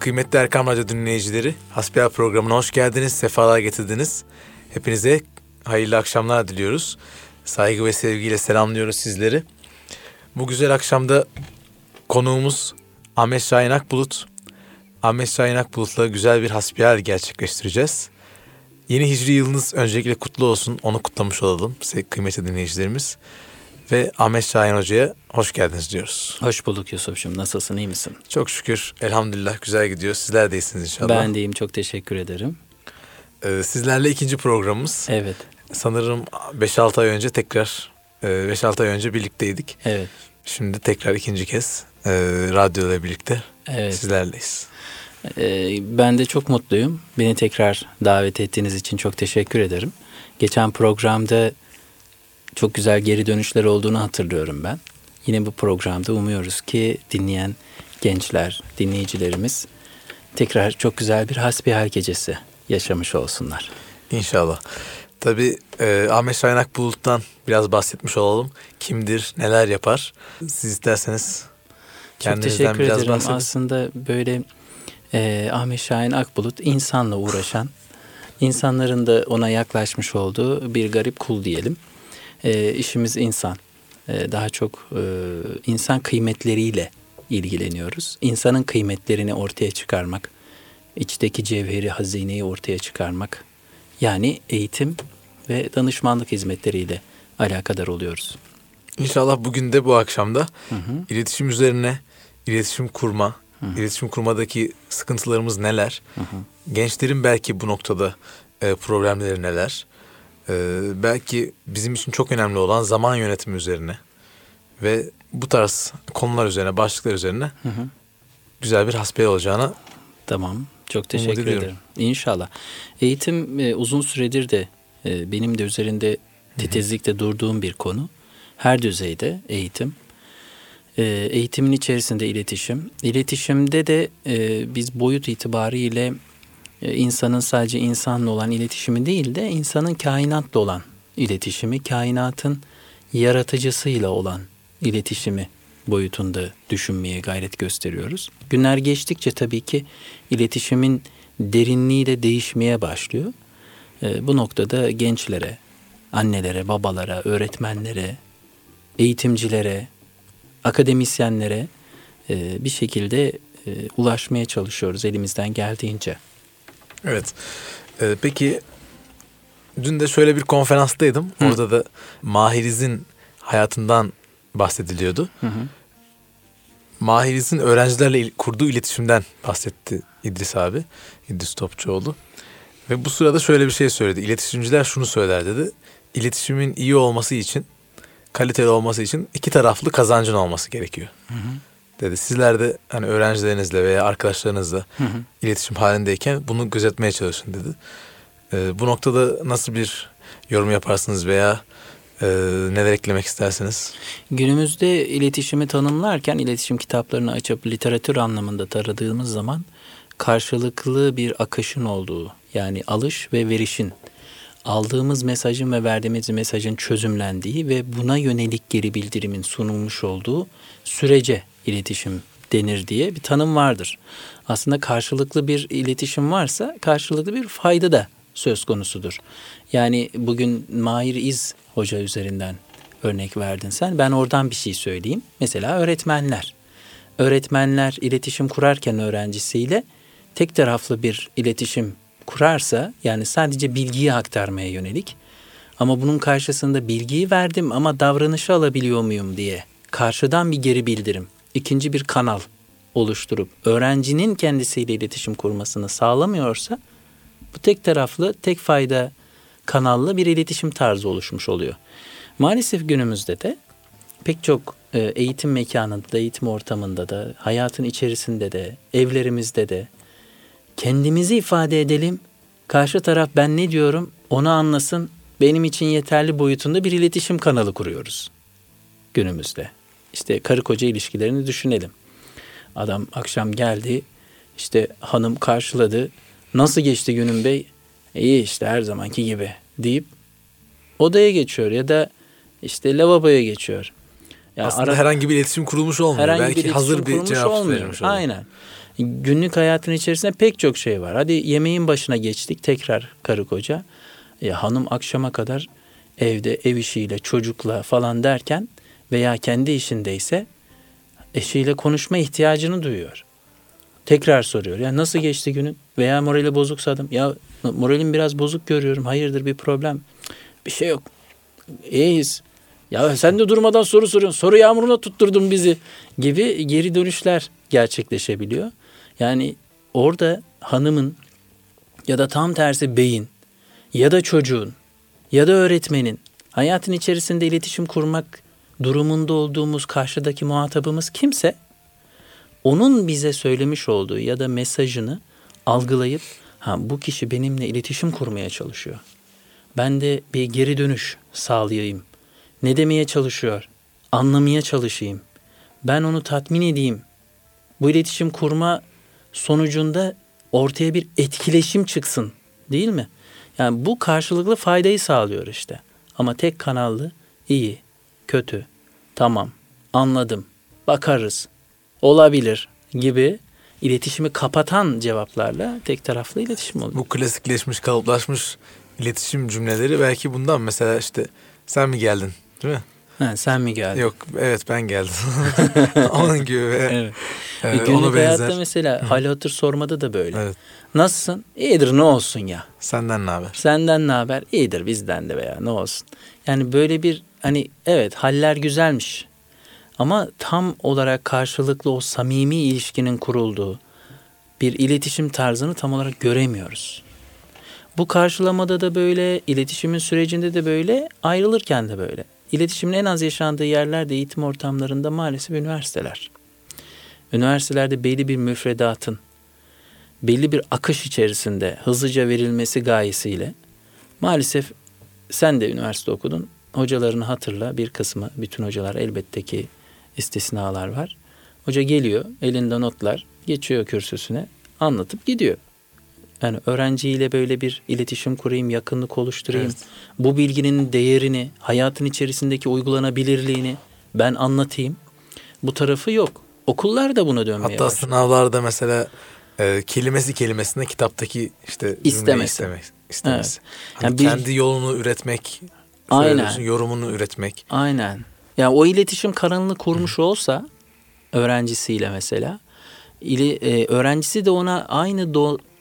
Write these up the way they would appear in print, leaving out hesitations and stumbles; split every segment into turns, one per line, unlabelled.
Kıymetli Erkam Radyo dinleyicileri, Hasbihal programına hoş geldiniz, sefalar getirdiniz. Hepinize hayırlı akşamlar diliyoruz. Saygı ve sevgiyle selamlıyoruz sizleri. Bu güzel akşamda konuğumuz Ahmet Şahin Akbulut. Ahmet Şahin Akbulut'la güzel bir hasbihal gerçekleştireceğiz. Yeni hicri yılınız öncelikle kutlu olsun, onu kutlamış olalım kıymetli dinleyicilerimiz. Ve Ahmet Şahin Hoca'ya hoş geldiniz diyoruz.
Hoş bulduk Yusuf'cum. Nasılsın, iyi misin?
Çok şükür, elhamdülillah güzel gidiyor. Sizler de iyisiniz inşallah.
Ben de iyiyim, çok teşekkür ederim.
Sizlerle ikinci programımız.
Evet.
Sanırım 5-6 ay önce tekrar 5-6 ay önce birlikteydik.
Evet.
Şimdi tekrar ikinci kez radyoyla birlikte sizlerleyiz.
Ben de çok mutluyum. Beni tekrar davet ettiğiniz için çok teşekkür ederim. Geçen programda çok güzel geri dönüşler olduğunu hatırlıyorum ben. Yine bu programda umuyoruz ki dinleyen gençler, dinleyicilerimiz tekrar çok güzel bir hasbihal gecesi yaşamış olsunlar.
İnşallah. Tabii Ahmet Şahin Akbulut'tan biraz bahsetmiş olalım. Kimdir, neler yapar? Siz isterseniz kendinizden biraz bahsedin.
Çok teşekkür ederim. Aslında böyle Ahmet Şahin Akbulut insanla uğraşan, insanların da ona yaklaşmış olduğu bir garip kul diyelim. İşimiz insan. Daha çok insan kıymetleriyle ilgileniyoruz. İnsanın kıymetlerini ortaya çıkarmak, içteki cevheri, hazineyi ortaya çıkarmak. Yani eğitim ve danışmanlık hizmetleriyle alakadar oluyoruz.
İnşallah bugün de bu akşamda iletişim üzerine, iletişim kurma, iletişim kurmadaki sıkıntılarımız neler? Gençlerin belki bu noktada problemleri neler? Belki bizim için çok önemli olan zaman yönetimi üzerine ve bu tarz konular üzerine, başlıklar üzerine güzel bir hasbihal olacağına
tamam. Çok teşekkür ederim. İnşallah. Eğitim uzun süredir de benim de üzerinde titizlikle durduğum bir konu. Her düzeyde eğitim. Eğitimin içerisinde iletişim. İletişimde de biz boyut itibariyle insanın sadece insanla olan iletişimi değil de insanın kainatla olan iletişimi, kainatın yaratıcısıyla olan iletişimi boyutunda düşünmeye gayret gösteriyoruz. Günler geçtikçe tabii ki iletişimin derinliği de değişmeye başlıyor. Bu noktada gençlere, annelere, babalara, öğretmenlere, eğitimcilere, akademisyenlere bir şekilde ulaşmaya çalışıyoruz elimizden geldiğince.
Evet. Peki dün de şöyle bir konferanstaydım. Orada da Mahiriz'in hayatından bahsediliyordu. Mahiriz'in öğrencilerle kurduğu iletişimden bahsetti İdris abi. İdris Topçuoğlu. Ve bu sırada şöyle bir şey söyledi. İletişimciler şunu söyler dedi. İletişimin iyi olması için, kaliteli olması için iki taraflı kazancın olması gerekiyor. Dedi. Sizler de hani öğrencilerinizle veya arkadaşlarınızla iletişim halindeyken bunu gözetmeye çalışın dedi. Bu noktada nasıl bir yorum yaparsınız veya neler eklemek istersiniz?
Günümüzde iletişimi tanımlarken iletişim kitaplarını açıp literatür anlamında taradığımız zaman karşılıklı bir akışın olduğu, yani alış ve verişin, aldığımız mesajın ve verdiğimiz mesajın çözümlendiği ve buna yönelik geri bildirimin sunulmuş olduğu sürece iletişim denir diye bir tanım vardır. Aslında karşılıklı bir iletişim varsa karşılıklı bir fayda da söz konusudur. Yani bugün Mahir İz Hoca üzerinden örnek verdin sen. Ben oradan bir şey söyleyeyim. Mesela öğretmenler. Öğretmenler iletişim kurarken öğrencisiyle tek taraflı bir iletişim kurarsa, yani sadece bilgiyi aktarmaya yönelik, ama bunun karşısında bilgiyi verdim ama davranışı alabiliyor muyum diye karşıdan bir geri bildirim, ikinci bir kanal oluşturup öğrencinin kendisiyle iletişim kurmasını sağlamıyorsa bu tek taraflı, tek fayda kanallı bir iletişim tarzı oluşmuş oluyor. Maalesef günümüzde de pek çok eğitim mekanında, eğitim ortamında da, hayatın içerisinde de, evlerimizde de kendimizi ifade edelim, karşı taraf ben ne diyorum onu anlasın, benim için yeterli boyutunda bir iletişim kanalı kuruyoruz günümüzde. İşte karı koca ilişkilerini düşünelim. Adam akşam geldi, işte hanım karşıladı. Nasıl geçti günün bey? İyi işte her zamanki gibi deyip odaya geçiyor ya da işte lavaboya geçiyor.
Yani aslında herhangi bir iletişim kurulmuş olmuyor. Belki hazır bir cevap verilmiş oluyor.
Aynen. Günlük hayatın içerisinde pek çok şey var. Hadi yemeğin başına geçtik tekrar karı koca. Hanım akşama kadar evde ev işiyle çocukla falan derken veya kendi işindeyse eşiyle konuşma ihtiyacını duyuyor. Tekrar soruyor. Ya nasıl geçti günün? Veya morali bozuksa adam. Ya moralim biraz bozuk görüyorum. Hayırdır bir problem? Bir şey yok. İyiyiz. Ya sen de durmadan soru soruyorsun. Soru yağmuruna tutturdun bizi gibi geri dönüşler gerçekleşebiliyor. Yani orada hanımın ya da tam tersi beyin ya da çocuğun ya da öğretmenin hayatın içerisinde iletişim kurmak durumunda olduğumuz karşıdaki muhatabımız kimse onun bize söylemiş olduğu ya da mesajını algılayıp bu kişi benimle iletişim kurmaya çalışıyor. Ben de bir geri dönüş sağlayayım. Ne demeye çalışıyor? Anlamaya çalışayım. Ben onu tatmin edeyim. Bu iletişim kurma sonucunda ortaya bir etkileşim çıksın, değil mi? Yani bu karşılıklı faydayı sağlıyor işte. Ama tek kanallı iyi, kötü, tamam, anladım, bakarız, olabilir gibi iletişimi kapatan cevaplarla tek taraflı iletişim oluyor.
Bu klasikleşmiş, kalıplaşmış iletişim cümleleri belki bundan, mesela işte sen mi geldin, değil mi?
Sen mi geldin?
Yok, evet ben geldim. Onun gibi.
Evet.
Ona
Günlük hayatta
benzer.
mesela hal hatır sormada da böyle.
Evet.
Nasılsın? İyidir, ne olsun ya.
Senden ne haber?
Senden ne haber? İyidir, bizden de veya ne olsun. Yani böyle bir evet haller güzelmiş. Ama tam olarak karşılıklı o samimi ilişkinin kurulduğu bir iletişim tarzını tam olarak göremiyoruz. Bu karşılamada da böyle, iletişimin sürecinde de böyle, ayrılırken de böyle. İletişimin en az yaşandığı yerler de eğitim ortamlarında maalesef üniversiteler. Üniversitelerde belli bir müfredatın, belli bir akış içerisinde hızlıca verilmesi gayesiyle maalesef sen de üniversite okudun. Hocalarını hatırla, bir kısmı, bütün hocalar elbette ki istisnalar var. Hoca geliyor, elinde notlar, geçiyor kürsüsüne, anlatıp gidiyor. Yani öğrenciyle böyle bir iletişim kurayım, yakınlık oluşturayım.
Evet.
Bu bilginin değerini, hayatın içerisindeki uygulanabilirliğini ben anlatayım. Bu tarafı yok. Okullar da buna dönmeye
Hatta
başladı.
sınavlarda mesela kelimesi kelimesine kitaptaki işte cümleyi
İstemesi.
istemesi.
Evet.
Hani
Yani bir-
kendi yolunu üretmek,
Aynen.
yorumunu üretmek.
Aynen. Yani o iletişim kanalını kurmuş olsa öğrencisiyle mesela, öğrencisi de ona aynı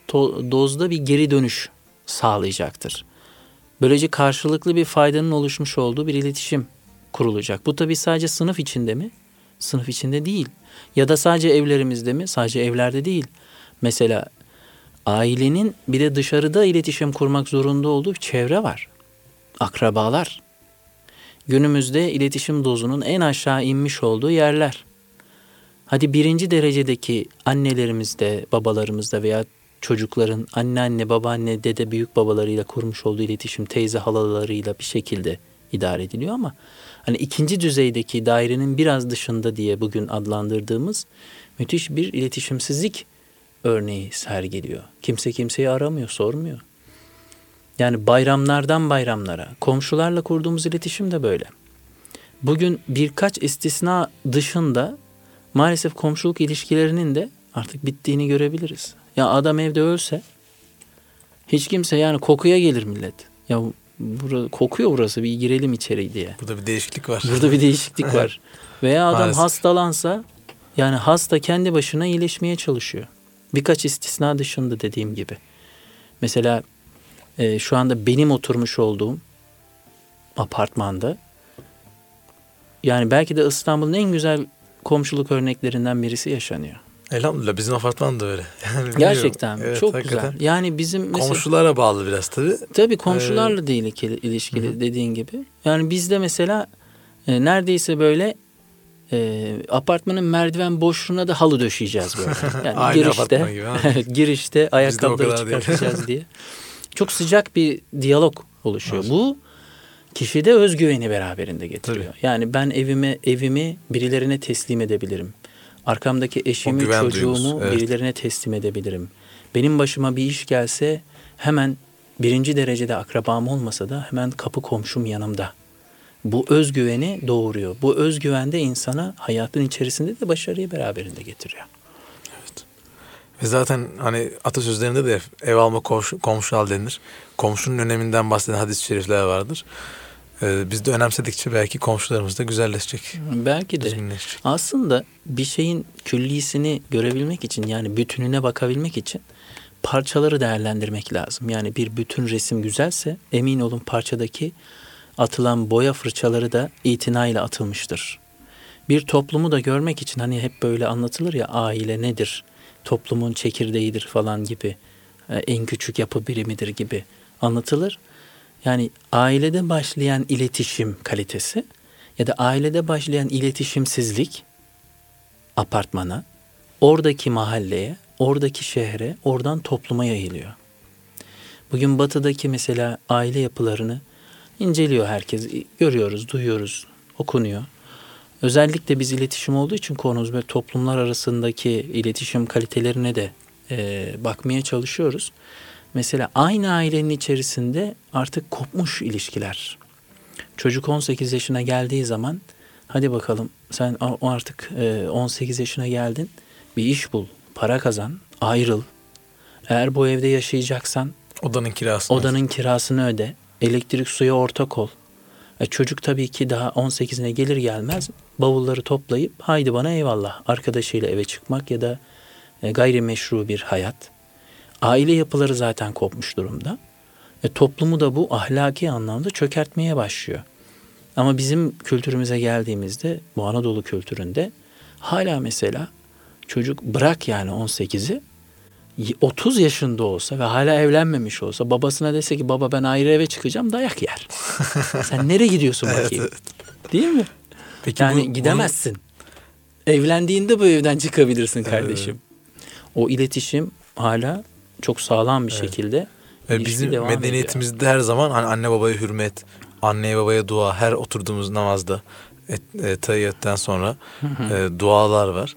dozda bir geri dönüş sağlayacaktır. Böylece karşılıklı bir faydanın oluşmuş olduğu bir iletişim kurulacak. Bu tabii sadece sınıf içinde mi? Sınıf içinde değil. Ya da sadece evlerimizde mi? Sadece evlerde değil. Mesela ailenin bir de dışarıda iletişim kurmak zorunda olduğu bir çevre var. Akrabalar. Günümüzde iletişim dozunun en aşağı inmiş olduğu yerler. Hadi birinci derecedeki annelerimizde, babalarımızda veya çocukların anneanne, babaanne, dede, büyük babalarıyla kurmuş olduğu iletişim, teyze halalarıyla bir şekilde idare ediliyor ama hani ikinci düzeydeki dairenin biraz dışında diye bugün adlandırdığımız müthiş bir iletişimsizlik örneği sergiliyor. Kimse kimseyi aramıyor, sormuyor. Yani bayramlardan bayramlara, komşularla kurduğumuz iletişim de böyle. Bugün birkaç istisna dışında maalesef komşuluk ilişkilerinin de artık bittiğini görebiliriz. Ya adam evde ölse hiç kimse, yani kokuya gelir millet. Ya kokuyor burası, bir girelim içeri diye.
Burada bir değişiklik var.
Burada bir değişiklik var. Veya adam
Maalesef.
hastalansa, yani hasta kendi başına iyileşmeye çalışıyor. Birkaç istisna dışında dediğim gibi. Mesela şu anda benim oturmuş olduğum apartmanda, yani belki de İstanbul'un en güzel komşuluk örneklerinden birisi yaşanıyor.
Elhamdülillah bizim apartman da öyle. Yani bilmiyorum.
Gerçekten
Evet,
çok
hakikaten.
güzel. Yani bizim mesela,
Komşulara bağlı biraz tabii.
tabii komşularla değil ilişkili dediğin gibi. Yani bizde mesela neredeyse böyle apartmanın merdiven boşluğuna da halı döşeyeceğiz böyle. Yani
Aynı apartman gibi,
evet, girişte ayakkabıları
kadar değil.
çıkartacağız diye. Çok sıcak bir diyalog oluşuyor. Bu kişide özgüveni beraberinde getiriyor.
Tabii.
Yani ben evimi birilerine teslim edebilirim. Arkamdaki eşimi,
güven
çocuğumu
duygusu, evet.
birilerine teslim edebilirim. Benim başıma bir iş gelse hemen birinci derecede akrabam olmasa da hemen kapı komşum yanımda. Bu özgüveni doğuruyor. Bu özgüven de insana hayatın içerisinde de başarıyı beraberinde getiriyor.
Ve zaten hani atasözlerinde de ev alma komşu al denir. Komşunun öneminden bahseden hadis-i şerifler vardır. Biz de önemsedikçe belki komşularımız da güzelleşecek.
Belki de.
Düzgünleşecek.
Aslında bir şeyin küllisini görebilmek için, yani bütününe bakabilmek için parçaları değerlendirmek lazım. Yani bir bütün resim güzelse emin olun parçadaki atılan boya fırçaları da itinayla atılmıştır. Bir toplumu da görmek için hani hep böyle anlatılır ya, aile nedir? Toplumun çekirdeğidir falan gibi. En küçük yapı birimidir gibi anlatılır. Yani ailede başlayan iletişim kalitesi ya da ailede başlayan iletişimsizlik apartmana, oradaki mahalleye, oradaki şehre, oradan topluma yayılıyor. Bugün batıdaki mesela aile yapılarını inceliyor herkes. Görüyoruz, duyuyoruz, okunuyor. Özellikle biz iletişim olduğu için konumuz böyle toplumlar arasındaki iletişim kalitelerine de bakmaya çalışıyoruz. Mesela aynı ailenin içerisinde artık kopmuş ilişkiler. Çocuk 18 yaşına geldiği zaman hadi bakalım sen artık 18 yaşına geldin, bir iş bul, para kazan, ayrıl. Eğer bu evde yaşayacaksan odanın kirasını öde, elektrik suya ortak ol. Çocuk tabii ki daha 18'ine gelir gelmez bavulları toplayıp haydi bana eyvallah arkadaşıyla eve çıkmak ya da gayrimeşru bir hayat. Aile yapıları zaten kopmuş durumda. Toplumu da bu ahlaki anlamda çökertmeye başlıyor. Ama bizim kültürümüze geldiğimizde, bu Anadolu kültüründe hala mesela çocuk bırak yani 18'i 30 yaşında olsa ve hala evlenmemiş olsa babasına dese ki baba ben ayrı eve çıkacağım, dayak yer. Sen nereye gidiyorsun bakayım? Evet. Değil mi? Peki yani gidemezsin. Evlendiğinde bu evden çıkabilirsin kardeşim. O iletişim hala çok sağlam bir şekilde
bizim medeniyetimizde ediyor. Her zaman hani anne babaya hürmet, anneye babaya dua, her oturduğumuz namazda tayyiyetten sonra dualar var.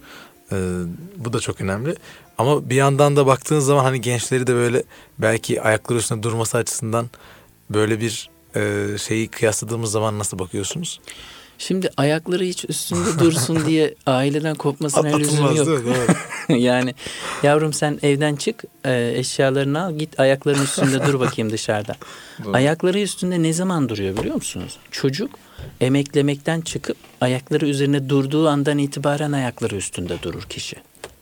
Bu da çok önemli. Ama bir yandan da baktığın zaman hani gençleri de böyle belki ayakları üstünde durması açısından böyle bir şeyi kıyasladığımız zaman nasıl bakıyorsunuz?
Şimdi ayakları hiç üstünde dursun diye aileden kopmasına lüzum yok. Yani yavrum sen evden çık, eşyalarını al, git ayakların üstünde dur bakayım dışarıda. Ayakları üstünde ne zaman duruyor biliyor musunuz? Çocuk emeklemekten çıkıp ayakları üzerine durduğu andan itibaren ayakları üstünde durur kişi.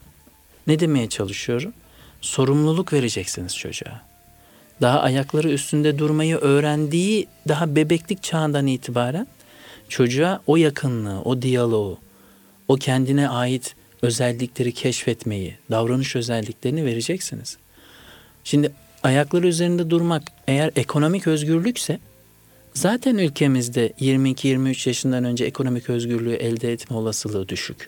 Ne demeye çalışıyorum? Sorumluluk vereceksiniz çocuğa. Daha ayakları üstünde durmayı öğrendiği daha bebeklik çağından itibaren çocuğa o yakınlığı, o diyaloğu, o kendine ait özellikleri keşfetmeyi, davranış özelliklerini vereceksiniz. Şimdi ayakları üzerinde durmak eğer ekonomik özgürlükse zaten ülkemizde 22-23 yaşından önce ekonomik özgürlüğü elde etme olasılığı düşük.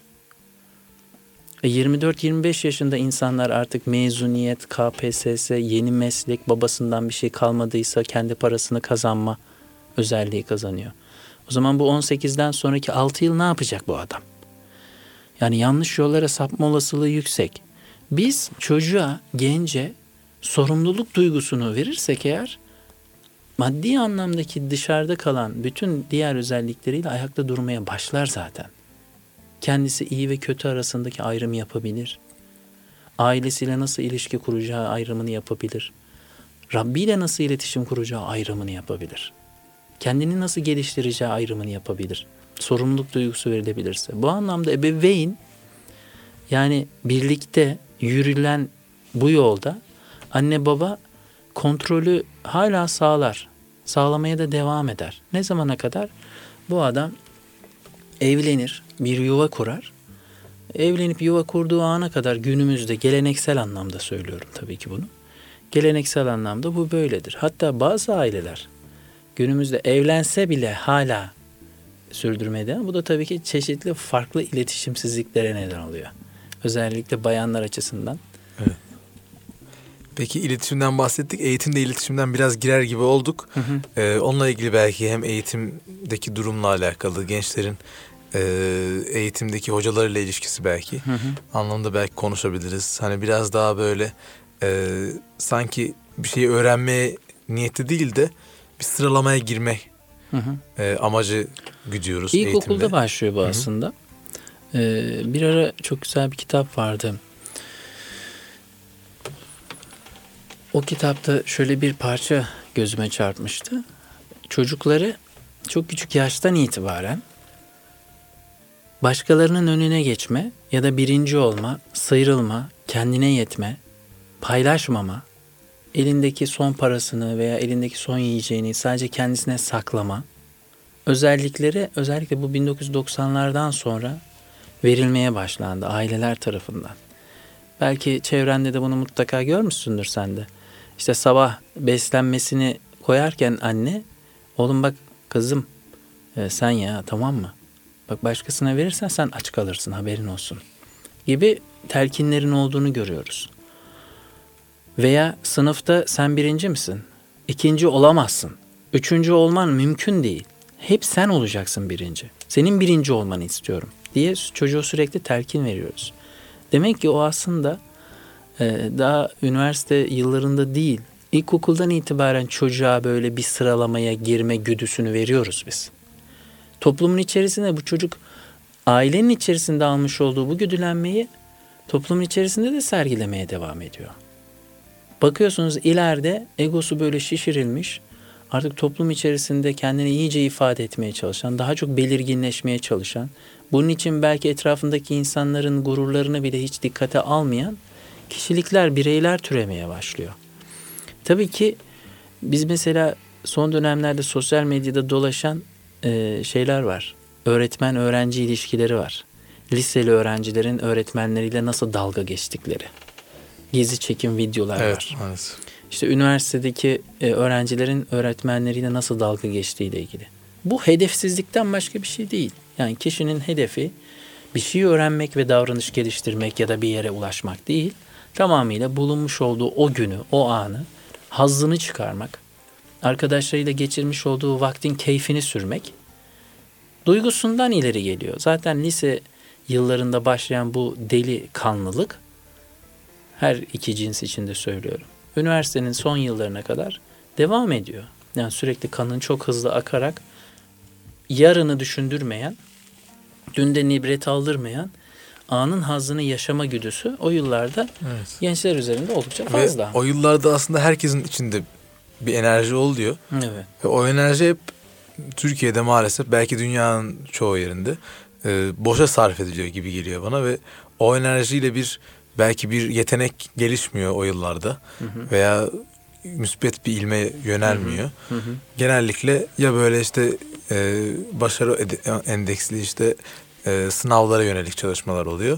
24-25 yaşında insanlar artık mezuniyet, KPSS, yeni meslek, babasından bir şey kalmadıysa kendi parasını kazanma özelliği kazanıyor. O zaman bu 18'den sonraki 6 yıl ne yapacak bu adam? Yani yanlış yollara sapma olasılığı yüksek. Biz çocuğa, gence sorumluluk duygusunu verirsek eğer, maddi anlamdaki dışarıda kalan bütün diğer özellikleriyle ayakta durmaya başlar zaten. Kendisi iyi ve kötü arasındaki ayrımı yapabilir. Ailesiyle nasıl ilişki kuracağı ayrımını yapabilir. Rabbi ile nasıl iletişim kuracağı ayrımını yapabilir. Kendini nasıl geliştireceği ayrımını yapabilir. Sorumluluk duygusu verilebilirse. Bu anlamda ebeveyn, yani birlikte yürülen bu yolda anne baba kontrolü hala sağlar. Sağlamaya da devam eder. Ne zamana kadar? Bu adam evlenir, bir yuva kurar. Evlenip yuva kurduğu ana kadar günümüzde geleneksel anlamda söylüyorum tabii ki bunu. Geleneksel anlamda bu böyledir. Hatta bazı aileler günümüzde evlense bile hala sürdürmeye devam. Bu da tabii ki çeşitli farklı iletişimsizliklere neden oluyor. Özellikle bayanlar açısından.
Evet. Peki iletişimden bahsettik. Eğitimde iletişimden biraz girer gibi olduk. Onunla ilgili belki hem eğitimdeki durumla alakalı, gençlerin eğitimdeki hocalarıyla ilişkisi belki anlamda belki konuşabiliriz. Hani biraz daha böyle sanki bir şeyi öğrenmeye niyeti değil de bir sıralamaya girme amacı güdüyoruz eğitimde.
İlkokulda başlıyor bu aslında. Bir ara çok güzel bir kitap vardı. O kitapta şöyle bir parça gözüme çarpmıştı. Çocukları çok küçük yaştan itibaren başkalarının önüne geçme ya da birinci olma, sıyrılma, kendine yetme, paylaşmama, elindeki son parasını veya elindeki son yiyeceğini sadece kendisine saklama özellikle bu 1990'lardan sonra verilmeye başlandı aileler tarafından. Belki çevrende de bunu mutlaka görmüşsündür sen de. İşte sabah beslenmesini koyarken anne, oğlum bak kızım sen ya, tamam mı? Bak başkasına verirsen sen aç kalırsın, haberin olsun gibi telkinlerin olduğunu görüyoruz. Veya sınıfta sen birinci misin? İkinci olamazsın. Üçüncü olman mümkün değil. Hep sen olacaksın birinci. Senin birinci olmanı istiyorum diye çocuğa sürekli telkin veriyoruz. Demek ki o aslında daha üniversite yıllarında değil, ilkokuldan itibaren çocuğa böyle bir sıralamaya girme güdüsünü veriyoruz biz. Toplumun içerisinde bu çocuk ailenin içerisinde almış olduğu bu güdülenmeyi toplumun içerisinde de sergilemeye devam ediyor. Bakıyorsunuz ileride egosu böyle şişirilmiş, artık toplum içerisinde kendini iyice ifade etmeye çalışan, daha çok belirginleşmeye çalışan, bunun için belki etrafındaki insanların gururlarını bile hiç dikkate almayan kişilikler, bireyler türemeye başlıyor. Tabii ki biz mesela son dönemlerde sosyal medyada dolaşan şeyler var. Öğretmen-öğrenci ilişkileri var. Liseli öğrencilerin öğretmenleriyle nasıl dalga geçtikleri. Gizli çekim videolar var.
Evet.
İşte üniversitedeki öğrencilerin öğretmenleriyle nasıl dalga geçtiğiyle ilgili. Bu hedefsizlikten başka bir şey değil. Yani kişinin hedefi bir şey öğrenmek ve davranış geliştirmek ya da bir yere ulaşmak değil. Tamamıyla bulunmuş olduğu o günü, o anı, hazzını çıkarmak, arkadaşlarıyla geçirmiş olduğu vaktin keyfini sürmek duygusundan ileri geliyor. Zaten lise yıllarında başlayan bu deli kanlılık, her iki cins için de söylüyorum, üniversitenin son yıllarına kadar devam ediyor. Yani sürekli kanın çok hızlı akarak yarını düşündürmeyen, dünden ibret aldırmayan, anın hazzını yaşama güdüsü o yıllarda gençler üzerinde oldukça fazla.
Ve o yıllarda aslında herkesin içinde bir enerji oluyor.
Evet.
Ve o enerji hep Türkiye'de maalesef, belki dünyanın çoğu yerinde boşa sarf ediliyor gibi geliyor bana ve o enerjiyle belki bir yetenek gelişmiyor o yıllarda veya müspet bir ilme yönelmiyor. Genellikle ya böyle işte başarı endeksli işte sınavlara yönelik çalışmalar oluyor.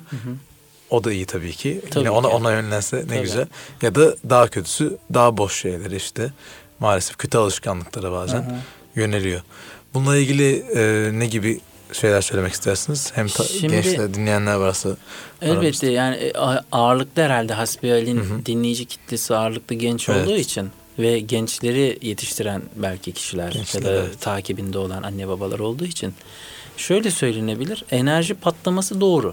O da iyi tabii ki.
Tabii
Yine
ki.
ona yönlense ne güzel. Ya da daha kötüsü daha boş şeyler işte. Maalesef kötü alışkanlıklara bazen yöneliyor. Bununla ilgili ne gibi şeyler söylemek istersiniz? Hem gençler, dinleyenler varsa.
Elbette yani ağırlıklı herhalde hasbihalin dinleyici kitlesi ağırlıklı genç olduğu için ve gençleri yetiştiren belki kişiler ya da takibinde olan anne babalar olduğu için şöyle söylenebilir. Enerji patlaması doğru.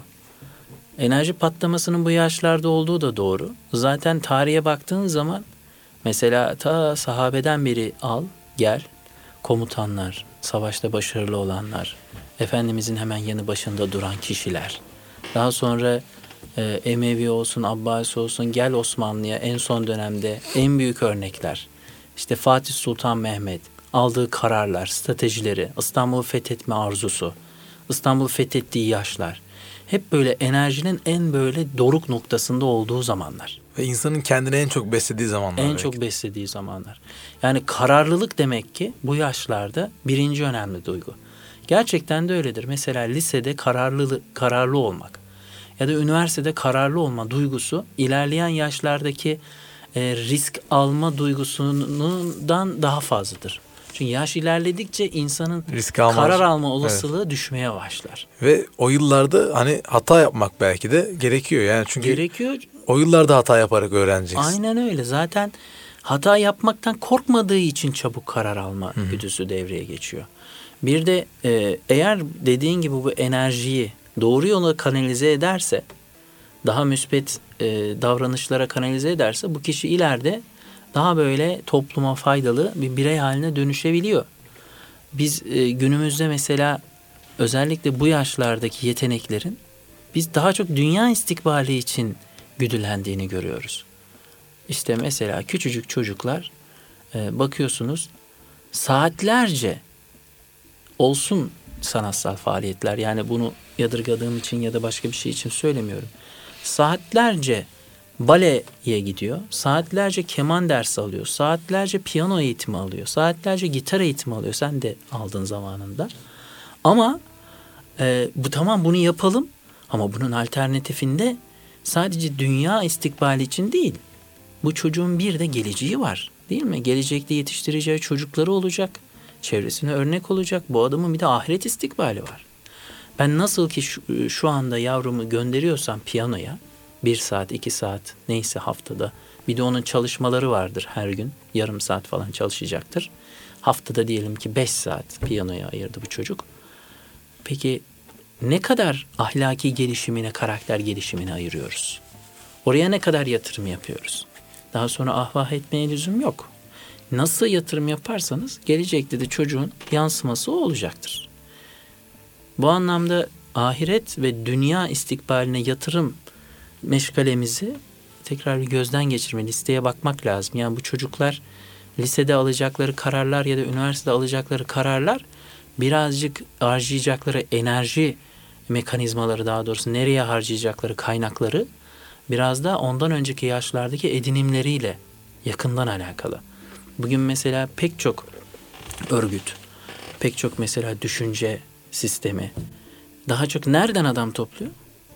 Enerji patlamasının bu yaşlarda olduğu da doğru. Zaten tarihe baktığın zaman mesela ta sahabeden beri al, gel, komutanlar, savaşta başarılı olanlar, Efendimizin hemen yanı başında duran kişiler. Daha sonra Emevi olsun, Abbasi olsun, gel Osmanlı'ya en son dönemde en büyük örnekler. İşte Fatih Sultan Mehmet, aldığı kararlar, stratejileri, İstanbul'u fethetme arzusu, İstanbul'u fethettiği yaşlar. Hep böyle enerjinin en böyle doruk noktasında olduğu zamanlar.
Ve insanın kendini en çok beslediği zamanlar.
En çok beslediği zamanlar. Yani kararlılık demek ki bu yaşlarda birinci önemli duygu. Gerçekten de öyledir. Mesela lisede kararlı olmak ya da üniversitede kararlı olma duygusu ilerleyen yaşlardaki risk alma duygusundan daha fazladır. Çünkü yaş ilerledikçe insanın karar alma olasılığı düşmeye başlar.
Ve o yıllarda hani hata yapmak belki de gerekiyor. Yani çünkü
gerekiyor.
O yıllarda hata yaparak öğreneceksin.
Aynen öyle. Zaten hata yapmaktan korkmadığı için çabuk karar alma güdüsü devreye geçiyor. Bir de eğer dediğin gibi bu enerjiyi doğru yola kanalize ederse, daha müspet davranışlara kanalize ederse bu kişi ileride daha böyle topluma faydalı bir birey haline dönüşebiliyor. Biz günümüzde mesela özellikle bu yaşlardaki yeteneklerin biz daha çok dünya istikbali için güdülendiğini görüyoruz. İşte mesela küçücük çocuklar bakıyorsunuz saatlerce olsun sanatsal faaliyetler. Yani bunu yadırgadığım için ya da başka bir şey için söylemiyorum. Saatlerce baleye gidiyor, saatlerce keman dersi alıyor, saatlerce piyano eğitimi alıyor, saatlerce gitar eğitimi alıyor. Sen de aldın zamanında. Ama bu tamam, bunu yapalım ama bunun alternatifinde sadece dünya istikbali için değil. Bu çocuğun bir de geleceği var, değil mi? Gelecekte yetiştireceği çocukları olacak. Çevresine örnek olacak. Bu adamın bir de ahiret istikbali var. Ben nasıl ki şu anda yavrumu gönderiyorsam piyanoya 1 saat, 2 saat neyse haftada. Bir de onun çalışmaları vardır her gün. Yarım saat falan çalışacaktır. Haftada diyelim ki 5 saat piyanoya ayırdı bu çocuk. Peki ne kadar ahlaki gelişimine, karakter gelişimine ayırıyoruz? Oraya ne kadar yatırım yapıyoruz? Daha sonra ahvah etmeye lüzum yok. Nasıl yatırım yaparsanız gelecekte de çocuğun yansıması o olacaktır. Bu anlamda ahiret ve dünya istikbaline yatırım meşgalemizi tekrar bir gözden geçirme, listeye bakmak lazım. Yani bu çocuklar lisede alacakları kararlar ya da üniversitede alacakları kararlar birazcık harcayacakları enerji mekanizmaları, daha doğrusu nereye harcayacakları kaynakları biraz da ondan önceki yaşlardaki edinimleriyle yakından alakalı. Bugün mesela pek çok örgüt, pek çok mesela düşünce sistemi daha çok nereden adam topluyor?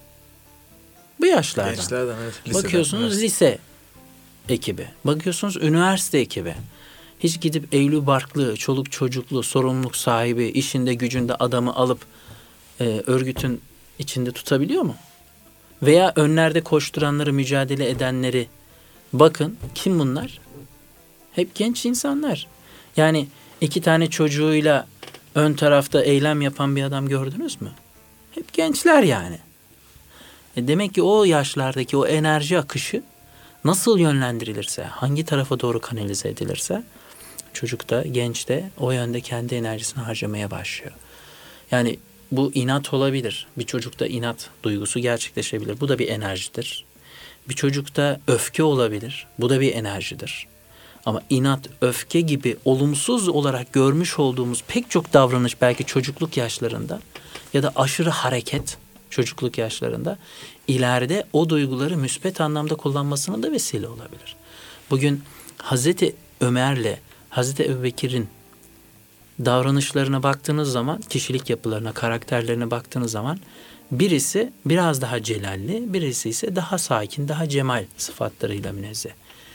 Bu yaşlardan.
Gençlerden, evet. Liseden,
Bakıyorsunuz
evet.
lise ekibi, bakıyorsunuz üniversite ekibi. Hiç gidip evli barklı, çoluk çocuklu, sorumluluk sahibi, işinde gücünde adamı alıp örgütün içinde tutabiliyor mu? Veya önlerde koşturanları, mücadele edenleri bakın, kim bunlar? Hep genç insanlar. Yani 2 tane çocuğuyla ön tarafta eylem yapan bir adam gördünüz mü? Hep gençler yani. Demek ki o yaşlardaki o enerji akışı nasıl yönlendirilirse, hangi tarafa doğru kanalize edilirse çocuk da, genç de o yönde kendi enerjisini harcamaya başlıyor. Yani bu inat olabilir. Bir çocukta inat duygusu gerçekleşebilir. Bu da bir enerjidir. Bir çocukta öfke olabilir. Bu da bir enerjidir. Ama inat, öfke gibi olumsuz olarak görmüş olduğumuz pek çok davranış belki çocukluk yaşlarında ya da aşırı hareket çocukluk yaşlarında ileride o duyguları müspet anlamda kullanmasına da vesile olabilir. Bugün Hazreti Ömer'le Hazreti Ebubekir'in davranışlarına baktığınız zaman, kişilik yapılarına, karakterlerine baktığınız zaman birisi biraz daha celalli, birisi ise daha sakin, daha cemal sıfatlarıyla münezzeh.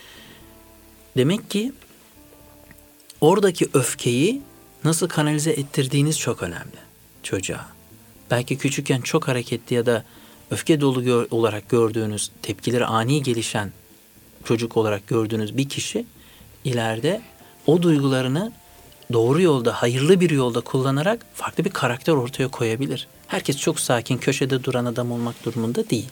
Demek ki oradaki öfkeyi nasıl kanalize ettirdiğiniz çok önemli çocuğa. Belki küçükken çok hareketli ya da öfke dolu olarak gördüğünüz, tepkileri ani gelişen çocuk olarak gördüğünüz bir kişi ileride o duygularını doğru yolda, hayırlı bir yolda kullanarak farklı bir karakter ortaya koyabilir. Herkes çok sakin, köşede duran adam olmak durumunda değil.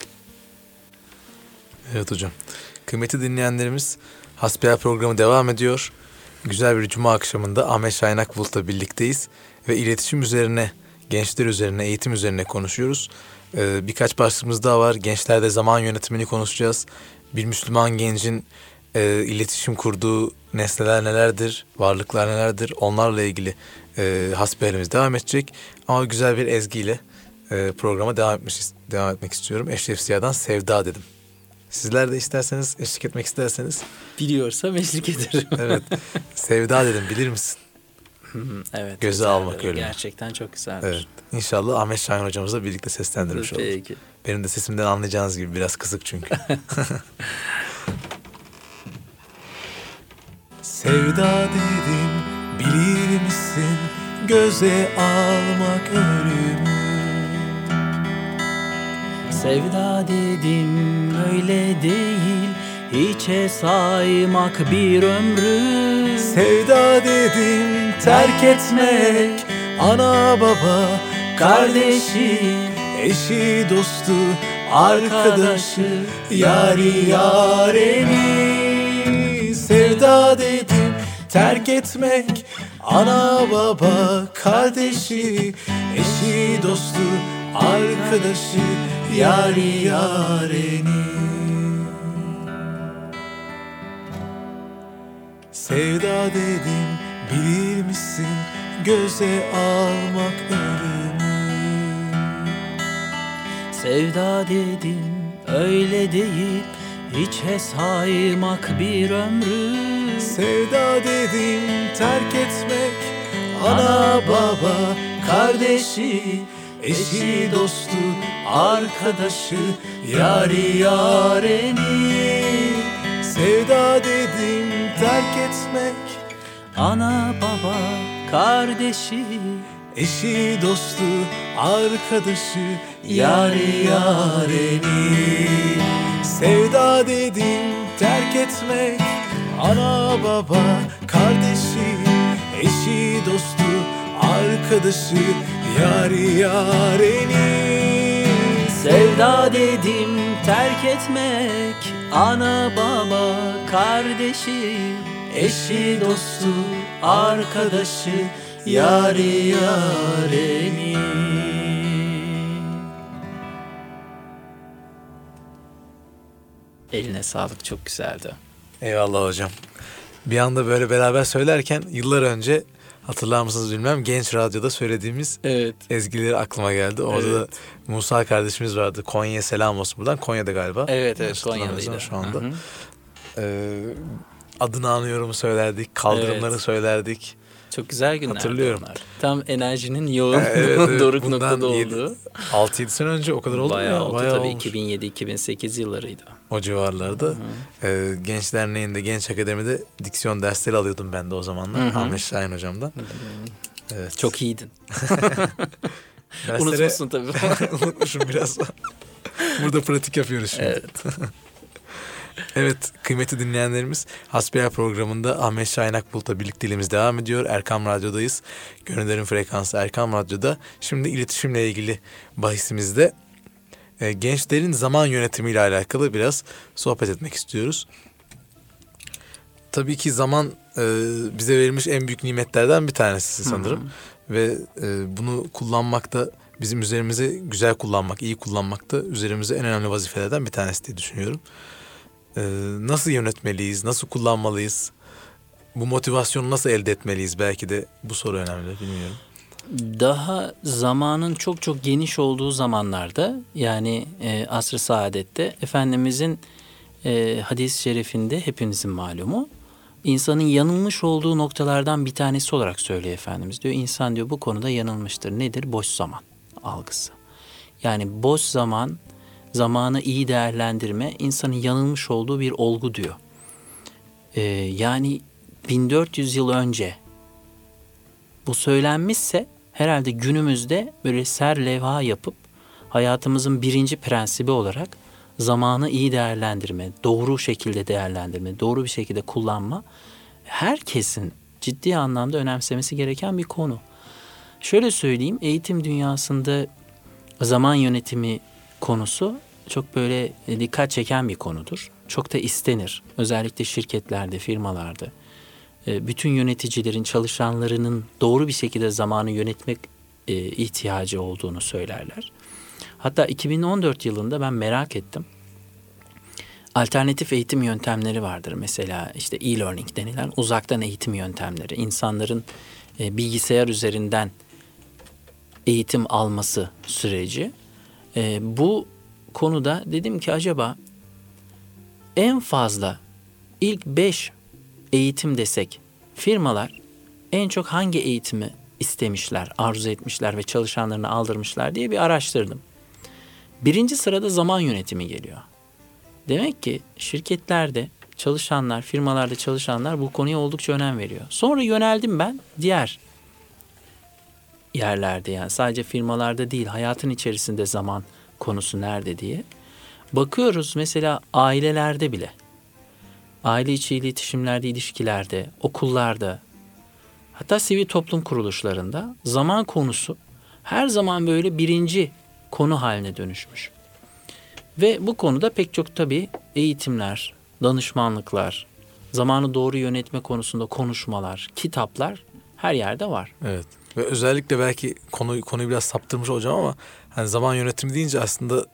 Evet hocam. Kıymetli dinleyenlerimiz, Hasbihal programı devam ediyor. Güzel bir cuma akşamında Ahmet Şahin Akbulut'la birlikteyiz. Ve iletişim üzerine, gençler üzerine, eğitim üzerine konuşuyoruz. Birkaç başlığımız daha var. Gençlerde zaman yönetimini konuşacağız. Bir Müslüman gencin iletişim kurduğu nesneler nelerdir, varlıklar nelerdir, onlarla ilgili hasbihalimiz devam edecek. Ama güzel bir ezgiyle programa devam etmek istiyorum. Eşref Ziya'dan Sevda dedim. Sizler de isterseniz, eşlik etmek isterseniz.
Biliyorsam eşlik ederim.
Evet. Sevda dedim, bilir misin?
Evet.
Göze almak ölümü.
Gerçekten çok güzeldir.
Evet. İnşallah Ahmet Şahin hocamızla birlikte seslendirmiş olduk.
Peki.
Benim de sesimden anlayacağınız gibi biraz kısık çünkü. Sevda dedim, bilir misin? Göze almak ölümü.
Sevda dedim, öyle değil, hiçe saymak bir ömrü.
Sevda dedim, terk etmek ana baba, kardeşi, eşi, dostu, arkadaşı, yari yareni. Sevda dedim, terk etmek ana baba, kardeşi, eşi, dostu, arkadaşı, yari yareni. Sevda dedim bilir misin, göze almak ölümü.
Sevda dedim öyle değil, hiçe saymak bir ömrü.
Sevda dedim terk etmek, ana baba kardeşi, eşi dostu arkadaşı, yari yareni. Sevda dedim terk etmek,
Ana baba kardeşi,
eşi dostu arkadaşı, yari yareni. Sevda dedim terk etmek, ana baba kardeşi, eşi dostu arkadaşı, yari yareni.
sevda dedim terk etmek, ana baba kardeşi, eşi dostu arkadaşı, yari yareni. Eline sağlık, çok güzeldi.
Eyvallah hocam. Bir anda böyle beraber söylerken yıllar önce, hatırlar mısınız bilmem, Genç Radyo'da söylediğimiz
Evet.
ezgileri aklıma geldi. Orada da Musa kardeşimiz vardı. Konya'ya selam olsun buradan. Konya'da galiba.
Evet,
Yanlış
Konya'daydı.
hatırlamıyorsam şu anda.
Hı hı.
Adını anıyorum söylerdik. Kaldırımları
Evet.
söylerdik.
Çok güzel günlerdi
Hatırlıyorum.
onlar. Tam enerjinin yoğun,
Evet.
doruk
Bundan
noktada olduğu.
6-7 sene önce o kadar oldu mu
Bayağı
ya?
oldu
Bayağı
tabii,
olmuş.
2007-2008 yıllarıydı.
O civarlarda. Genç Derneği'nde, Genç Akademi'de diksiyon dersleri alıyordum ben de o zamanlar. Ahmet Şahin hocamdan. Evet.
Çok iyiydin.
Derslere-
Unutmuşsun tabii.
Unutmuşum biraz. Burada pratik yapıyoruz şimdi.
Evet.
Evet, kıymetli dinleyenlerimiz, Hasbihal programında Ahmet Şahin Akbulut'la birlikteliğimiz devam ediyor. Erkam Radyo'dayız. Gönüllerin frekansı Erkam Radyo'da. Şimdi iletişimle ilgili bahisimizde gençlerin zaman yönetimiyle alakalı biraz sohbet etmek istiyoruz. Tabii ki zaman bize verilmiş en büyük nimetlerden bir tanesi sanırım. Ve bunu kullanmakta, bizim üzerimize güzel kullanmak, iyi kullanmak da üzerimize en önemli vazifelerden bir tanesi diye düşünüyorum. Nasıl yönetmeliyiz, nasıl kullanmalıyız, bu motivasyonu nasıl elde etmeliyiz, belki de bu soru önemli, bilmiyorum.
Daha zamanın çok çok geniş olduğu zamanlarda, yani asr-ı saadette, Efendimizin hadis-i şerifinde, hepinizin malumu, insanın yanılmış olduğu noktalardan bir tanesi olarak söylüyor Efendimiz. Diyor, insan diyor bu konuda yanılmıştır. Nedir? Boş zaman algısı. Yani boş zaman, zamanı iyi değerlendirme insanın yanılmış olduğu bir olgu diyor. Yani 1400 yıl önce bu söylenmişse herhalde günümüzde böyle serlevha yapıp hayatımızın birinci prensibi olarak zamanı iyi değerlendirme, doğru şekilde değerlendirme, doğru bir şekilde kullanma herkesin ciddi anlamda önemsemesi gereken bir konu. Şöyle söyleyeyim, eğitim dünyasında zaman yönetimi konusu çok böyle dikkat çeken bir konudur. Çok da istenir. Özellikle şirketlerde, firmalarda. Bütün yöneticilerin, çalışanlarının doğru bir şekilde zamanı yönetmek ihtiyacı olduğunu söylerler. Hatta 2014 yılında ben merak ettim. Alternatif eğitim yöntemleri vardır. Mesela işte e-learning denilen uzaktan eğitim yöntemleri. İnsanların bilgisayar üzerinden eğitim alması süreci. Bu konuda dedim ki acaba en fazla ilk 5 eğitim desek firmalar en çok hangi eğitimi istemişler, arzu etmişler ve çalışanlarını aldırmışlar diye bir araştırdım. Birinci sırada zaman yönetimi geliyor. Demek ki şirketlerde çalışanlar, firmalarda çalışanlar bu konuya oldukça önem veriyor. Sonra yöneldim ben diğer yerlerde, yani sadece firmalarda değil, hayatın içerisinde zaman konusu nerede diye. Bakıyoruz mesela ailelerde bile, aile içi iletişimlerde, ilişkilerde, okullarda, hatta sivil toplum kuruluşlarında zaman konusu her zaman böyle birinci konu haline dönüşmüş. Ve bu konuda pek çok tabii eğitimler, danışmanlıklar, zamanı doğru yönetme konusunda konuşmalar, kitaplar her yerde var.
Evet. Ve özellikle belki konuyu biraz saptırmış olacağım ama hani zaman yönetimi deyince aslında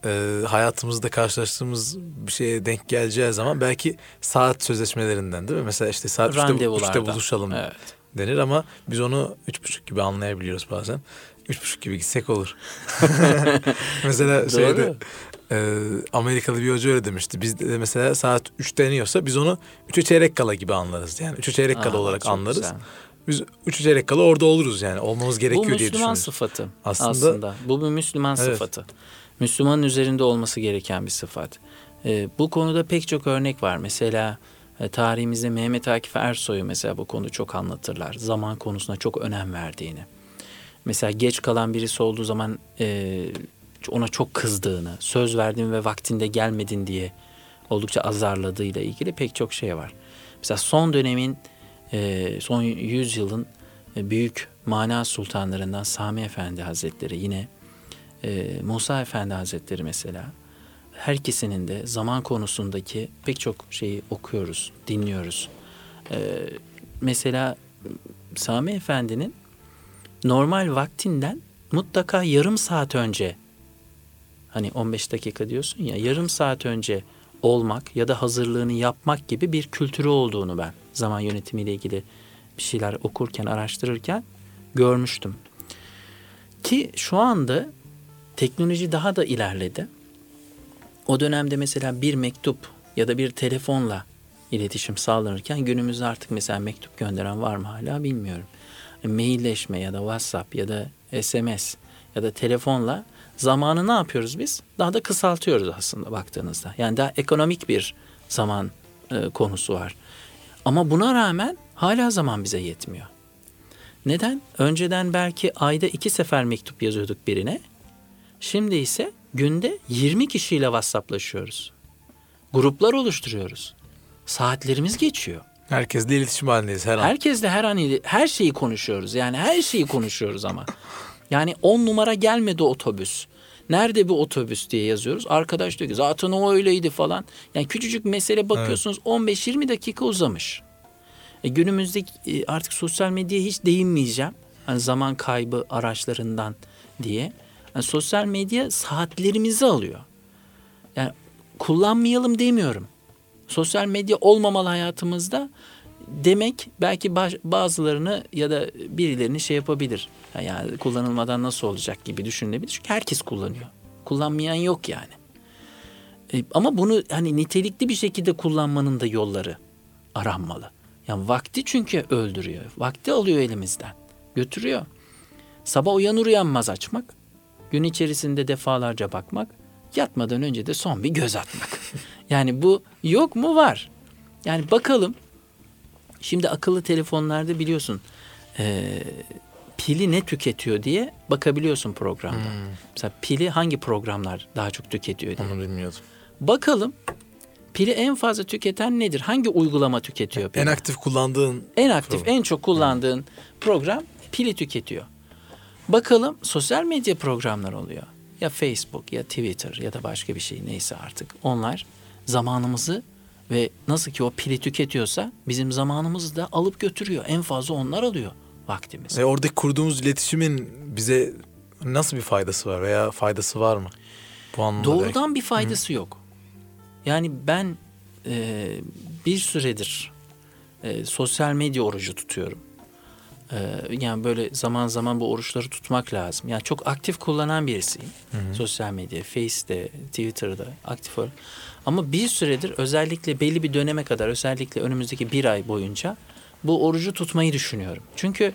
hayatımızda karşılaştığımız bir şeye denk geleceği zaman belki saat sözleşmelerinden, değil mi? Mesela işte saat 3'te buluşalım denir ama biz onu 3.30 gibi anlayabiliyoruz bazen. 3.30 gibi gitsek olur. Mesela şeyde Amerikalı bir hoca öyle demişti. Bizde de mesela saat 3 deniyorsa biz onu 3'e çeyrek kala gibi anlarız. Yani 3'e çeyrek kala olarak anlarız. Güzel. Biz 3'e çeyrek kala orada oluruz yani. Olmamız gerekiyor diye düşünüyoruz.
Bu Müslüman sıfatı aslında. Bu bir Müslüman sıfatı. Müslümanın üzerinde olması gereken bir sıfat. Bu konuda pek çok örnek var. Mesela tarihimizde Mehmet Akif Ersoy'u mesela bu konu çok anlatırlar. Zaman konusuna çok önem verdiğini. Mesela geç kalan birisi olduğu zaman ona çok kızdığını, söz verdin ve vaktinde gelmedin diye oldukça azarladığıyla ilgili pek çok şey var. Mesela son dönemin, son 100 yılın büyük mana sultanlarından Sami Efendi Hazretleri, yine Musa Efendi Hazretleri mesela, her ikisinin de zaman konusundaki pek çok şeyi okuyoruz, dinliyoruz. Mesela Sami Efendi'nin normal vaktinden mutlaka yarım saat önce, hani 15 dakika diyorsun ya, yarım saat önce olmak ya da hazırlığını yapmak gibi bir kültürü olduğunu ben zaman yönetimiyle ilgili bir şeyler okurken, araştırırken görmüştüm. Ki şu anda teknoloji daha da ilerledi. O dönemde mesela bir mektup ya da bir telefonla iletişim sağlanırken, günümüzde artık mesela mektup gönderen var mı hala bilmiyorum. Mailleşme ya da WhatsApp ya da SMS ya da telefonla zamanı ne yapıyoruz biz? Daha da kısaltıyoruz aslında baktığınızda. Yani daha ekonomik bir zaman konusu var. Ama buna rağmen hala zaman bize yetmiyor. Neden? Önceden belki ayda 2 sefer mektup yazıyorduk birine. Şimdi ise günde 20 kişiyle WhatsApp'laşıyoruz. Gruplar oluşturuyoruz. Saatlerimiz geçiyor.
Herkesle iletişim halindeyiz her an.
Herkesle her an her şeyi konuşuyoruz. Yani her şeyi konuşuyoruz ama. Yani 10 numara gelmedi otobüs. Nerede bu otobüs diye yazıyoruz. Arkadaş diyor ki zaten o öyleydi falan. Yani küçücük mesele bakıyorsunuz 15-20 dakika uzamış. Günümüzdeki artık sosyal medyaya hiç değinmeyeceğim. Hani zaman kaybı araçlarından diye. Yani sosyal medya saatlerimizi alıyor. Yani kullanmayalım demiyorum. Sosyal medya olmamalı hayatımızda demek belki bazılarını ya da birilerini şey yapabilir. Yani kullanılmadan nasıl olacak gibi düşünülebilir. Çünkü herkes kullanıyor. Kullanmayan yok yani. Ama bunu hani nitelikli bir şekilde kullanmanın da yolları aranmalı. Yani vakti çünkü öldürüyor. Vakti alıyor elimizden. Götürüyor. Sabah uyanır uyanmaz açmak. Gün içerisinde defalarca bakmak. Yatmadan önce de son bir göz atmak. Yani bu yok mu? Var. Yani bakalım. Şimdi akıllı telefonlarda biliyorsun pili ne tüketiyor diye bakabiliyorsun programda. Mesela pili hangi programlar daha çok tüketiyor diye.
Onu bilmiyordum.
Bakalım pili en fazla tüketen nedir? Hangi uygulama tüketiyor pili?
En aktif kullandığın
en çok kullandığın program pili tüketiyor. Bakalım sosyal medya programları oluyor. Ya Facebook ya Twitter ya da başka bir şey neyse artık. Onlar zamanımızı ve nasıl ki o pili tüketiyorsa bizim zamanımızı da alıp götürüyor. En fazla onlar alıyor vaktimizi.
Ve oradaki kurduğumuz iletişimin bize nasıl bir faydası var veya faydası var mı? Bu anlamda
doğrudan bir faydası yok. Yani ben bir süredir sosyal medya orucu tutuyorum. Yani böyle zaman zaman bu oruçları tutmak lazım. Yani çok aktif kullanan birisiyim. Sosyal medya, Face'de, Twitter'da aktif olarak. Ama bir süredir özellikle belli bir döneme kadar, özellikle önümüzdeki 1 ay boyunca bu orucu tutmayı düşünüyorum. Çünkü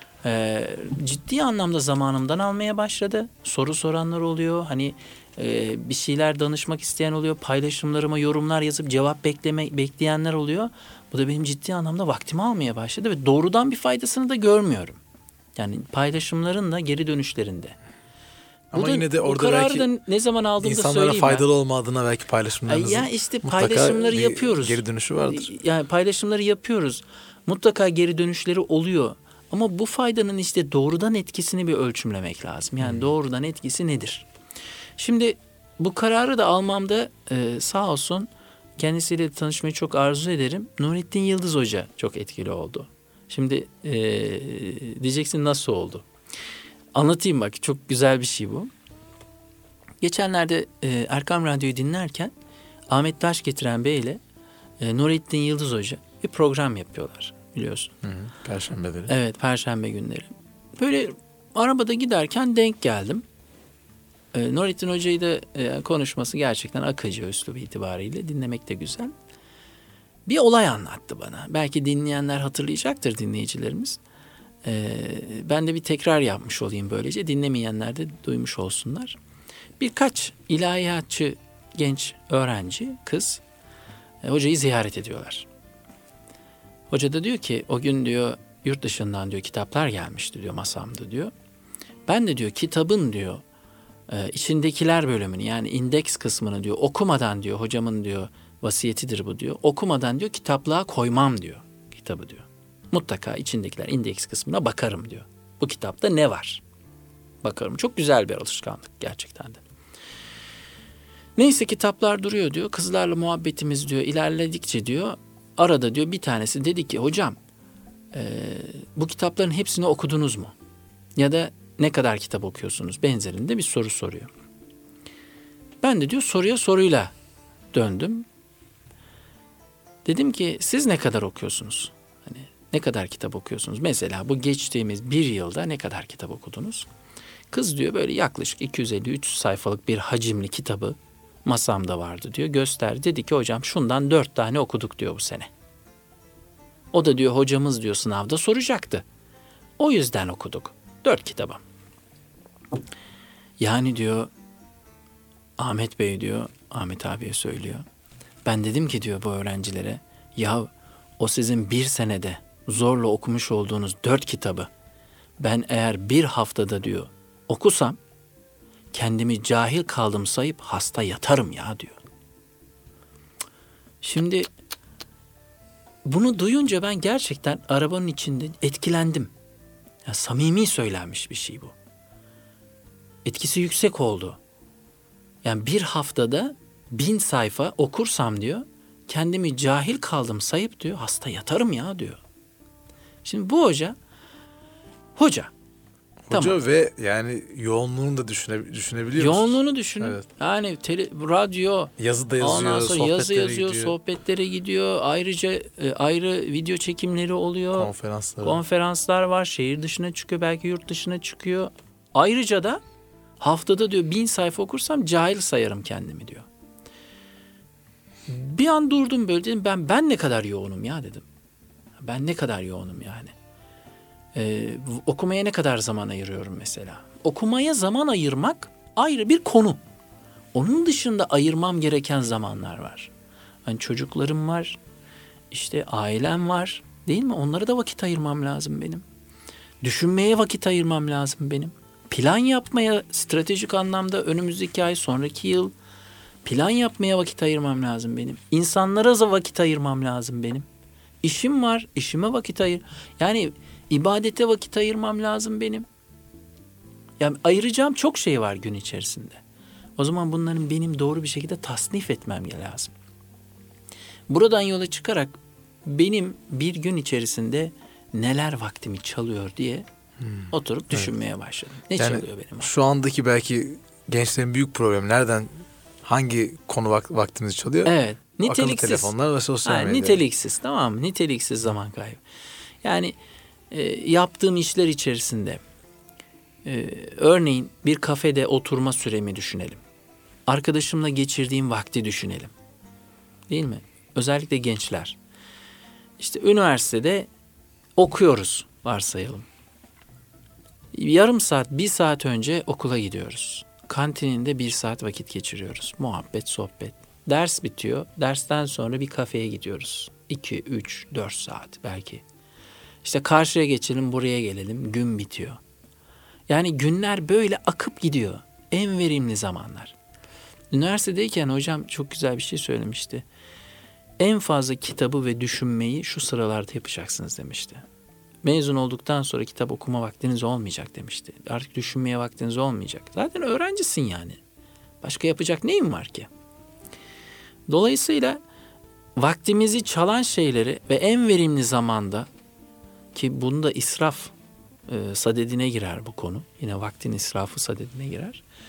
ciddi anlamda zamanımdan almaya başladı. Soru soranlar oluyor. Hani bir şeyler danışmak isteyen oluyor. Paylaşımlarıma yorumlar yazıp cevap bekleyenler oluyor. Bu da benim ciddi anlamda vaktimi almaya başladı ve doğrudan bir faydasını da görmüyorum. Yani paylaşımların da geri dönüşlerinde.
Ama yine de orada belki
da ne zaman aldığımı da söyleyeyim.
İnsanlara faydalı olmadığına belki paylaşımlarınızın
ya işte paylaşımları yapıyoruz.
Geri dönüşü vardır.
Yani paylaşımları yapıyoruz. Mutlaka geri dönüşleri oluyor. Ama bu faydanın işte doğrudan etkisini bir ölçümlemek lazım. Yani doğrudan etkisi nedir? Şimdi bu kararı da almamda sağ olsun kendisiyle tanışmayı çok arzu ederim. Nurettin Yıldız Hoca çok etkili oldu. Şimdi diyeceksin nasıl oldu? Anlatayım bak, çok güzel bir şey bu. Geçenlerde Erkam Radyo'yu dinlerken Ahmet Taşgetiren Bey ile Nurettin Yıldız Hoca bir program yapıyorlar, biliyorsun.
Perşembeleri.
Evet, Perşembe günleri. Böyle arabada giderken denk geldim. Nurettin Hoca'yı da konuşması gerçekten akıcı, üslubu itibariyle dinlemek de güzel. Bir olay anlattı bana. Belki dinleyenler hatırlayacaktır, dinleyicilerimiz. Ben de bir tekrar yapmış olayım böylece. Dinlemeyenler de duymuş olsunlar. Birkaç ilahiyatçı genç öğrenci, kız, hocayı ziyaret ediyorlar. Hoca da diyor ki o gün diyor yurt dışından diyor kitaplar gelmişti diyor masamda diyor. Ben de diyor kitabın diyor içindekiler bölümünü, yani indeks kısmını diyor okumadan diyor, hocamın diyor vasiyetidir bu diyor. Okumadan diyor kitaplığa koymam diyor kitabı diyor. Mutlaka içindekiler indeks kısmına bakarım diyor. Bu kitapta ne var? Bakarım. Çok güzel bir alışkanlık gerçekten de. Neyse kitaplar duruyor diyor. Kızlarla muhabbetimiz diyor ilerledikçe diyor arada diyor bir tanesi dedi ki hocam bu kitapların hepsini okudunuz mu? Ya da ne kadar kitap okuyorsunuz? Benzerinde bir soru soruyor. Ben de diyor soruya soruyla döndüm. Dedim ki siz ne kadar okuyorsunuz? Hani ne kadar kitap okuyorsunuz? Mesela bu geçtiğimiz bir yılda ne kadar kitap okudunuz? Kız diyor böyle yaklaşık 250-300 sayfalık bir hacimli kitabı masamda vardı diyor. Gösterdi. Dedi ki hocam şundan 4 tane okuduk diyor bu sene. O da diyor hocamız diyor sınavda soracaktı. O yüzden okuduk. 4 kitabı. Yani diyor Ahmet Bey diyor, Ahmet abiye söylüyor. Ben dedim ki diyor bu öğrencilere, ya o sizin bir senede zorla okumuş olduğunuz 4 kitabı ben eğer bir haftada diyor okusam kendimi cahil kaldım sayıp hasta yatarım ya diyor. Şimdi bunu duyunca ben gerçekten arabanın içinde etkilendim. Ya, samimi söylenmiş bir şey bu. Etkisi yüksek oldu. Yani bir haftada 1000 sayfa okursam diyor, kendimi cahil kaldım sayıp diyor, hasta yatarım ya diyor. Şimdi bu hoca. Tamam.
Ve yani yoğunluğunu da düşünebiliyor musun?
Yoğunluğunu düşünün.
Evet.
Yani radyo,
Yazı da yazıyor,
ondan sonra
sohbetlere
yazı yazıyor,
gidiyor.
sohbetlere gidiyor. Ayrıca ayrı video çekimleri oluyor. Konferanslar var. Şehir dışına çıkıyor, belki yurt dışına çıkıyor. Ayrıca da haftada diyor 1000 sayfa okursam cahil sayarım kendimi diyor. Bir an durdum böyle, dedim ben ne kadar yoğunum ya dedim. Ben ne kadar yoğunum yani. Okumaya ne kadar zaman ayırıyorum mesela. Okumaya zaman ayırmak ayrı bir konu. Onun dışında ayırmam gereken zamanlar var. Hani çocuklarım var, işte ailem var, değil mi? Onlara da vakit ayırmam lazım benim. Düşünmeye vakit ayırmam lazım benim. Plan yapmaya, stratejik anlamda önümüzdeki ay, sonraki yıl plan yapmaya vakit ayırmam lazım benim. İnsanlara da vakit ayırmam lazım benim. İşim var, işime vakit yani ibadete vakit ayırmam lazım benim. Yani ayıracağım çok şey var gün içerisinde. O zaman bunların benim doğru bir şekilde tasnif etmem lazım. Buradan yola çıkarak benim bir gün içerisinde neler vaktimi çalıyor diye oturup düşünmeye başladım. Ne
yani
çalıyor benim?
Şu andaki belki gençlerin büyük problemi nereden, hangi konu vaktimizi çalıyor?
Evet.
Akıllı
Niteliksiz.
telefonlar ve sosyal medya.
Niteliksiz, tamam mı? Niteliksiz zaman kaybı. Yani yaptığım işler içerisinde örneğin bir kafede oturma süremi düşünelim. Arkadaşımla geçirdiğim vakti düşünelim. Değil mi? Özellikle gençler. İşte üniversitede okuyoruz varsayalım. Yarım saat, 1 saat önce okula gidiyoruz. Kantininde 1 saat vakit geçiriyoruz. Muhabbet, sohbet. Ders bitiyor. Dersten sonra bir kafeye gidiyoruz. 2, 3, 4 saat belki. İşte karşıya geçelim, buraya gelelim. Gün bitiyor. Yani günler böyle akıp gidiyor. En verimli zamanlar. Üniversitedeyken hocam çok güzel bir şey söylemişti. En fazla kitabı ve düşünmeyi şu sıralarda yapacaksınız demişti. Mezun olduktan sonra kitap okuma vaktiniz olmayacak demişti. Artık düşünmeye vaktiniz olmayacak. Zaten öğrencisin yani. Başka yapacak neyin var ki? Dolayısıyla vaktimizi çalan şeyleri ve en verimli zamanda, ki bunda israf sadedine girer bu konu. Yine vaktin israfı sadedine girer.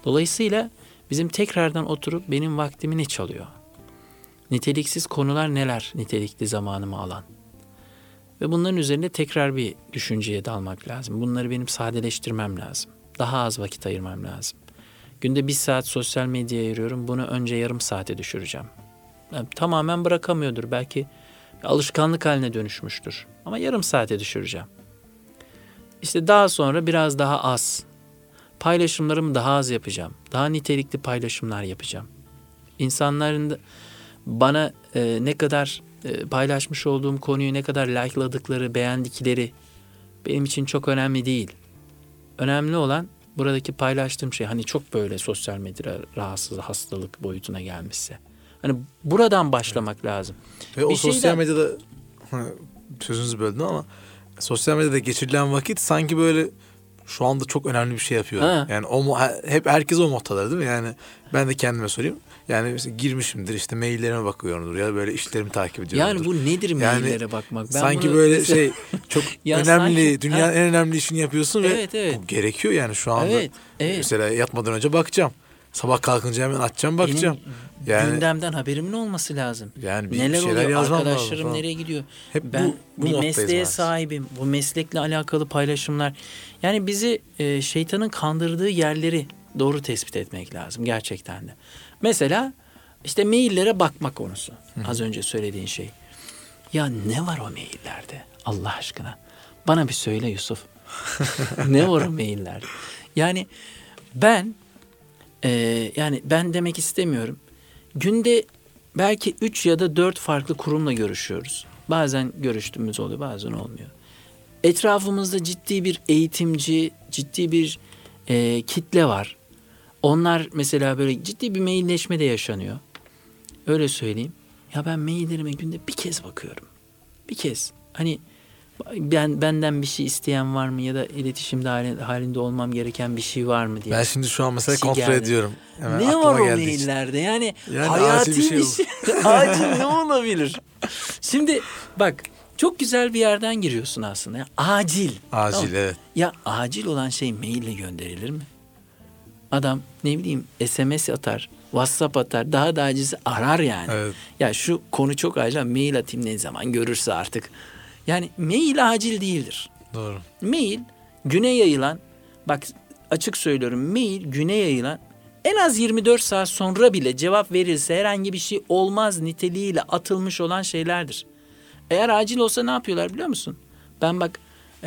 Dolayısıyla bizim tekrardan oturup benim vaktimi ne çalıyor? Niteliksiz konular neler nitelikli zamanımı alan? Ve bunların üzerinde tekrar bir düşünceye dalmak lazım. Bunları benim sadeleştirmem lazım. Daha az vakit ayırmam lazım. Günde 1 saat sosyal medyaya ayırıyorum. Bunu önce yarım saate düşüreceğim. Yani tamamen bırakamıyordur. Belki alışkanlık haline dönüşmüştür. Ama yarım saate düşüreceğim. İşte daha sonra biraz daha az. Paylaşımlarımı daha az yapacağım. Daha nitelikli paylaşımlar yapacağım. İnsanların da bana ne kadar paylaşmış olduğum konuyu ne kadar like'ladıkları, beğendikleri benim için çok önemli değil. Önemli olan buradaki paylaştığım şey, hani çok böyle sosyal medya rahatsız, hastalık boyutuna gelmişse. Hani buradan başlamak lazım.
Ve o
Bir
sosyal
şeyden-
medyada sözünüzü böldüm ama sosyal medyada geçirilen vakit sanki böyle şu anda çok önemli bir şey yapıyorum.
Ha.
Yani hep herkes o moddalar değil mi? Yani ben de kendime sorayım. Yani mesela girmişimdir, işte maillerime bakıyorumdur ya böyle işlerimi takip ediyorumdur.
Yani bu nedir maillere bakmak? Ben
sanki
bunu
böyle
mesela-
çok
Ya
önemli,
sanki-
dünyanın
Ha.
en önemli işini yapıyorsun
Evet,
ve
evet.
bu gerekiyor yani şu anda.
Evet, evet.
Mesela yatmadan önce bakacağım. Sabah kalkınca hemen açacağım, bakacağım.
Benim gündemden haberimin olması lazım.
Yani bir
Neler
şeyler
oluyor?
yazmam lazım
Arkadaşlarım
falan.
nereye gidiyor?
Hep
Ben
bu
bir
moddayız
mesleğe
maalesef.
sahibim. Bu meslekle alakalı paylaşımlar. Yani bizi şeytanın kandırdığı yerleri doğru tespit etmek lazım gerçekten de. Mesela işte maillere bakma konusu. Az önce söylediğin şey. Ya ne var o maillerde? Allah aşkına. Bana bir söyle Yusuf. Ne var o maillerde? Yani ben demek istemiyorum. Günde belki 3 ya da 4 farklı kurumla görüşüyoruz. Bazen görüştüğümüz oluyor, bazen olmuyor. Etrafımızda ciddi bir eğitimci, ciddi bir kitle var. Onlar mesela böyle ciddi bir mailleşme de yaşanıyor. Öyle söyleyeyim. Ya ben maillerime günde bir kez bakıyorum. Bir kez. Hani benden bir şey isteyen var mı ya da iletişim halinde olmam gereken bir şey var mı diye.
Ben şimdi şu an mesela
Bir şey
kontrol
geldi.
ediyorum. Hemen
Ne
aklıma
var o
geldiği için.
maillerde? Yani
acil
hayati bir şey. Acil ne olabilir? Şimdi bak, çok güzel bir yerden giriyorsun aslında. Ya, acil.
Acil,
Tamam.
evet.
Ya acil olan şey maille gönderilir mi? Adam ne bileyim SMS atar, WhatsApp atar, daha da acizi arar yani.
Evet.
Ya şu konu çok acil, mail atayım ne zaman görürse artık. Yani mail acil değildir.
Doğru.
Mail güne yayılan, bak açık söylüyorum, mail güne yayılan, en az 24 saat sonra bile cevap verilse herhangi bir şey olmaz niteliğiyle atılmış olan şeylerdir. Eğer acil olsa ne yapıyorlar biliyor musun? Ben bak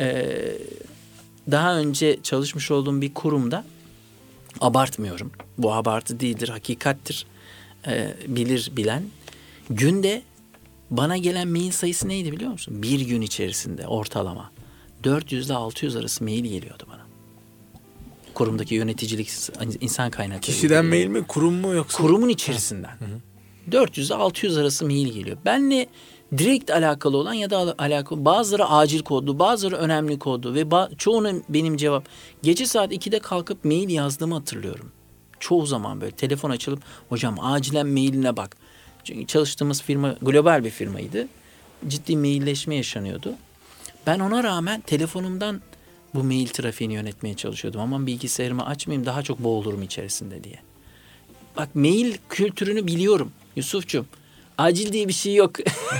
daha önce çalışmış olduğum bir kurumda, abartmıyorum, bu abartı değildir, hakikattir, bilir bilen, günde bana gelen mail sayısı neydi biliyor musun? Bir gün içerisinde ortalama 400 ile 600 arası mail geliyordu bana. Kurumdaki yöneticilik, insan kaynakları.
Kişiden mail mi, kurum mu yoksa?
Kurumun içerisinden. 400 ile 600 arası mail geliyor. Benle direkt alakalı olan ya da alakalı, bazıları acil kodlu, bazıları önemli kodlu ve çoğuna benim cevap. Gece saat 2'de kalkıp mail yazdığımı hatırlıyorum. Çoğu zaman böyle telefon açılıp hocam acilen mailine bak. Çünkü çalıştığımız firma global bir firmaydı. Ciddi mailleşme yaşanıyordu. Ben ona rağmen telefonumdan bu mail trafiğini yönetmeye çalışıyordum. Aman bilgisayarımı açmayayım, daha çok boğulurum içerisinde diye. Bak, mail kültürünü biliyorum Yusuf'cum. Acil diye bir şey yok.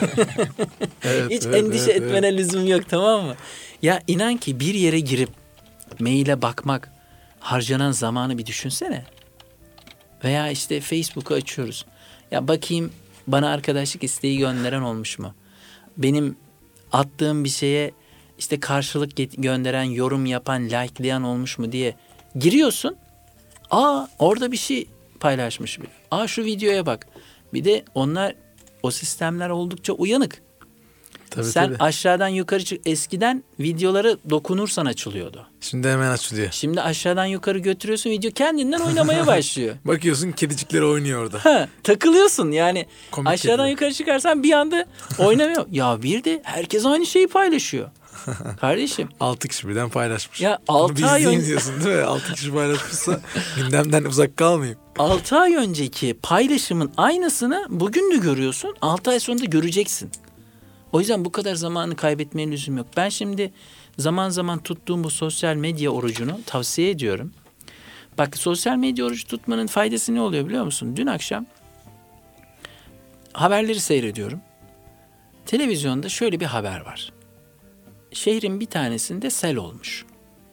Hiç endişe etmene lüzum yok, tamam mı? Ya inan ki bir yere girip maile bakmak, harcanan zamanı bir düşünsene. Veya işte Facebook'u açıyoruz. Ya bakayım bana arkadaşlık isteği gönderen olmuş mu? Benim attığım bir şeye işte karşılık gönderen, yorum yapan, likelayan olmuş mu diye giriyorsun. Aa, orada bir şey paylaşmış. Aa, şu videoya bak. Bir de onlar, o sistemler oldukça uyanık.
Tabii,
sen
tabii.
aşağıdan yukarı çık. Eskiden videoları dokunursan açılıyordu.
Şimdi hemen açılıyor.
Şimdi aşağıdan yukarı götürüyorsun, video kendinden oynamaya başlıyor.
Bakıyorsun kedicikler oynuyor orada.
Ha, takılıyorsun yani.
Komik
Aşağıdan
kediler.
yukarı çıkarsan bir anda oynamıyor. Ya bir de herkes aynı şeyi paylaşıyor. Kardeşim.
6 kişi birden paylaşmış.
Ya
Bunu
6
bir
ay
izleyeyim
önce,
diyorsun değil mi? 6 kişi paylaşmışsa gündemden uzak kalmayayım.
6 ay önceki paylaşımın aynısını bugün de görüyorsun. 6 ay sonra da göreceksin. O yüzden bu kadar zamanı kaybetmeye lüzum yok. Ben şimdi zaman zaman tuttuğum bu sosyal medya orucunu tavsiye ediyorum. Bak, sosyal medya orucu tutmanın faydası ne oluyor biliyor musun? Dün akşam haberleri seyrediyorum. Televizyonda şöyle bir haber var. Şehrin bir tanesinde sel olmuş.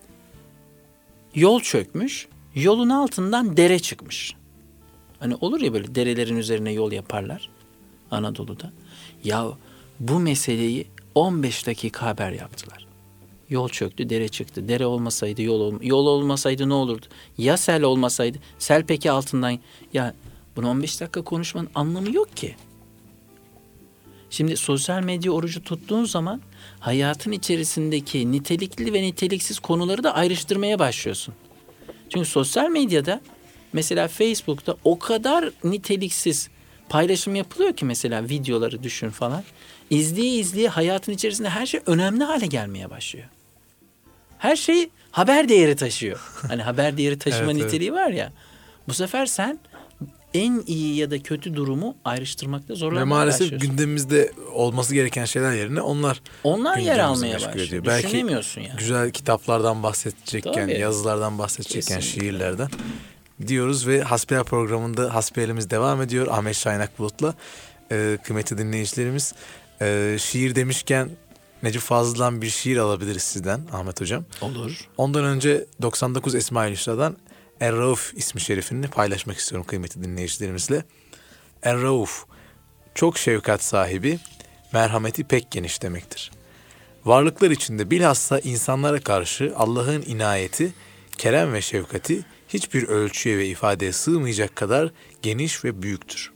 Yol çökmüş. Yolun altından dere çıkmış. Hani olur ya, böyle derelerin üzerine yol yaparlar Anadolu'da. Ya bu meseleyi 15 dakika haber yaptılar. Yol çöktü, dere çıktı. Dere olmasaydı yol olmasaydı ne olurdu? Ya sel olmasaydı? Sel peki altından... Ya bunu 15 dakika konuşmanın anlamı yok ki. Şimdi sosyal medya orucu tuttuğun zaman hayatın içerisindeki nitelikli ve niteliksiz konuları da ayrıştırmaya başlıyorsun. Çünkü sosyal medyada, mesela Facebook'ta o kadar niteliksiz paylaşım yapılıyor ki, mesela videoları düşün falan. İzleye hayatın içerisinde her şey önemli hale gelmeye başlıyor. Her şey haber değeri taşıyor. Hani haber değeri taşıma
Evet,
niteliği var ya. Bu sefer sen en iyi ya da kötü durumu ayrıştırmakta zorlanmaya
Ve maalesef
başlıyorsun.
gündemimizde olması gereken şeyler yerine onlar
Yer
gündemimizi
almaya
meşgul
başlıyor.
ediyor. Belki
Düşünemiyorsun yani.
güzel kitaplardan bahsedecekken,
Tabii.
yazılardan bahsedecekken,
Kesinlikle.
şiirlerden diyoruz ve Hasbihal programında hasbihalimiz devam ediyor. Ahmet Şaynak Bulut'la. Kıymetli dinleyicilerimiz, şiir demişken Necip Fazıl'dan bir şiir alabiliriz sizden Ahmet Hocam.
Olur.
Ondan önce 99 Esma-i Hüsna'dan Er-Rauf ismi şerifini paylaşmak istiyorum kıymetli dinleyicilerimizle. Er-Rauf, çok şefkat sahibi, merhameti pek geniş demektir. Varlıklar içinde bilhassa insanlara karşı Allah'ın inayeti, kerem ve şefkati hiçbir ölçüye ve ifadeye sığmayacak kadar geniş ve büyüktür.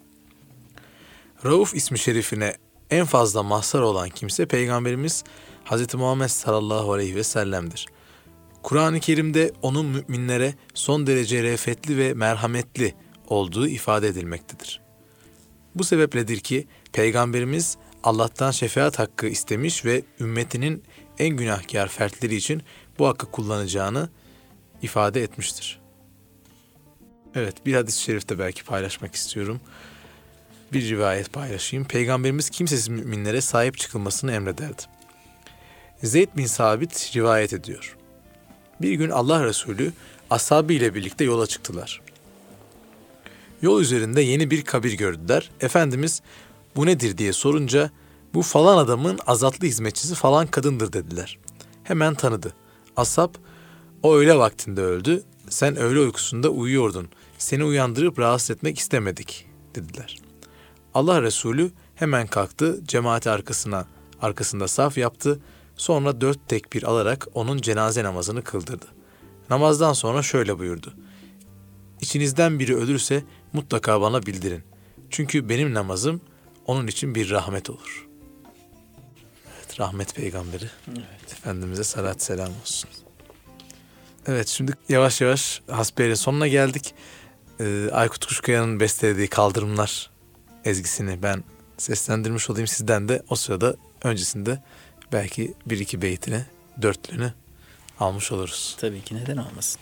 Rauf ismi şerifine en fazla mazhar olan kimse Peygamberimiz Hz. Muhammed sallallahu aleyhi ve sellem'dir. Kur'an-ı Kerim'de onun müminlere son derece re'fetli ve merhametli olduğu ifade edilmektedir. Bu sebepledir ki Peygamberimiz Allah'tan şefaat hakkı istemiş ve ümmetinin en günahkar fertleri için bu hakkı kullanacağını ifade etmiştir. Evet, bir hadis-i şerif de belki paylaşmak istiyorum. Bir rivayet paylaşayım. Peygamberimiz kimsesiz müminlere sahip çıkılmasını emrederdi. Zeyd bin Sabit rivayet ediyor. Bir gün Allah Resulü ashabı ile birlikte yola çıktılar. Yol üzerinde yeni bir kabir gördüler. Efendimiz bu nedir diye sorunca bu falan adamın azatlı hizmetçisi falan kadındır dediler. Hemen tanıdı. Ashab o öğle vaktinde öldü. Sen öğle uykusunda uyuyordun. Seni uyandırıp rahatsız etmek istemedik dediler. Allah Resulü hemen kalktı, cemaati arkasında saf yaptı. Sonra 4 tekbir alarak onun cenaze namazını kıldırdı. Namazdan sonra şöyle buyurdu. İçinizden biri ölürse mutlaka bana bildirin. Çünkü benim namazım onun için bir rahmet olur. Evet, rahmet peygamberi. Evet. Efendimiz'e salat selam olsun. Evet, şimdi yavaş yavaş hasbihalin sonuna geldik. Aykut Kuşkaya'nın bestelediği Kaldırımlar ezgisini ben seslendirmiş olayım. Sizden de o sırada öncesinde belki bir iki beytine, dörtlüğünü almış oluruz.
Tabii ki, neden olmasın.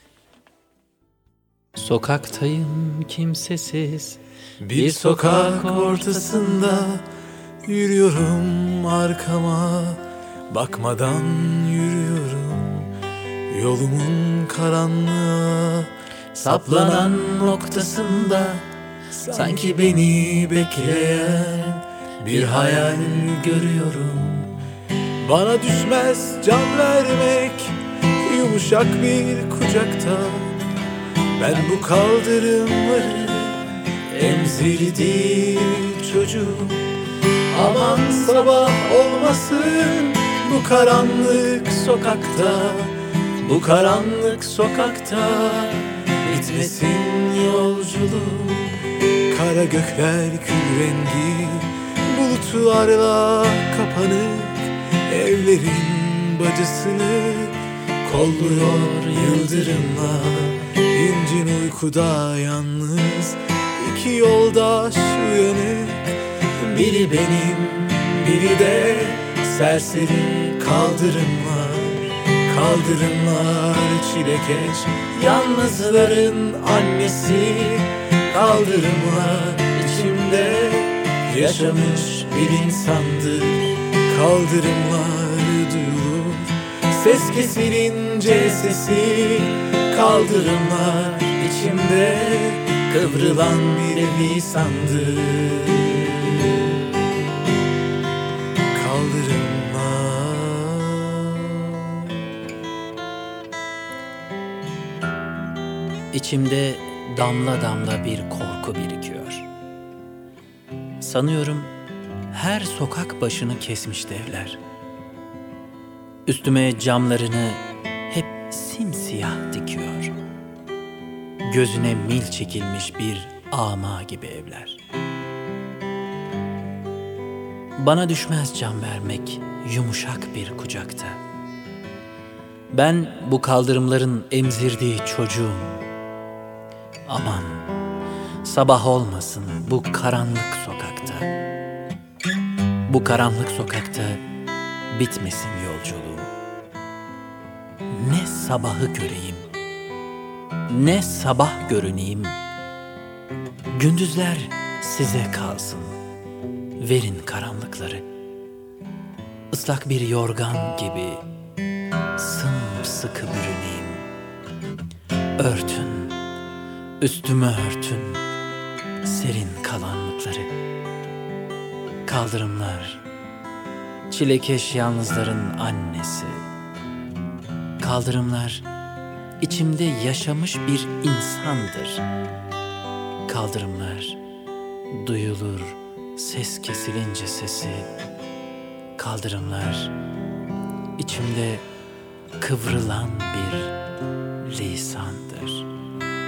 Sokaktayım kimsesiz,
Bir sokak ortasında yürüyorum arkama, bakmadan yürüyorum yolumun karanlığa saplanan noktasında sanki beni bekleyen bir hayal görüyorum. Bana düşmez can vermek yumuşak bir kucakta. Ben bu kaldırımları emzirdiğim çocuk. Aman sabah olmasın bu karanlık sokakta. Bu karanlık sokakta bitmesin yolculuk. Kara gökler kül rengi, bulutlarla kapanık. Evlerin bacasını kolluyor yıldırımlar. İncin uykuda yalnız iki yoldaş uyanık. Biri benim, biri de serseri kaldırımlar. Kaldırımlar çilekeş, yalnızların annesi. Kaldırımlar içimde yaşamış bir insandır. Kaldırımlar duyulur, ses kesilince sesi.
Kaldırımlar içimde kıvrılan bir lisandır. İçimde damla damla bir korku birikiyor. Sanıyorum her sokak başını kesmiş devler. Üstüme camlarını hep simsiyah dikiyor. Gözüne mil çekilmiş bir ama gibi evler. Bana düşmez can vermek yumuşak bir kucakta. Ben bu kaldırımların emzirdiği çocuğum. Aman, sabah olmasın bu karanlık sokakta. Bu karanlık sokakta bitmesin yolculuğum. Ne sabahı göreyim, ne sabah görüneyim. Gündüzler size kalsın, verin karanlıkları. Islak bir yorgan gibi sımsıkı bürüneyim. Örtün, üstüme örtün serin kalanlıkları. Kaldırımlar, çilekeş yalnızların annesi. Kaldırımlar, içimde yaşamış bir insandır. Kaldırımlar, duyulur ses kesilince sesi. Kaldırımlar, içimde kıvrılan bir lisandır.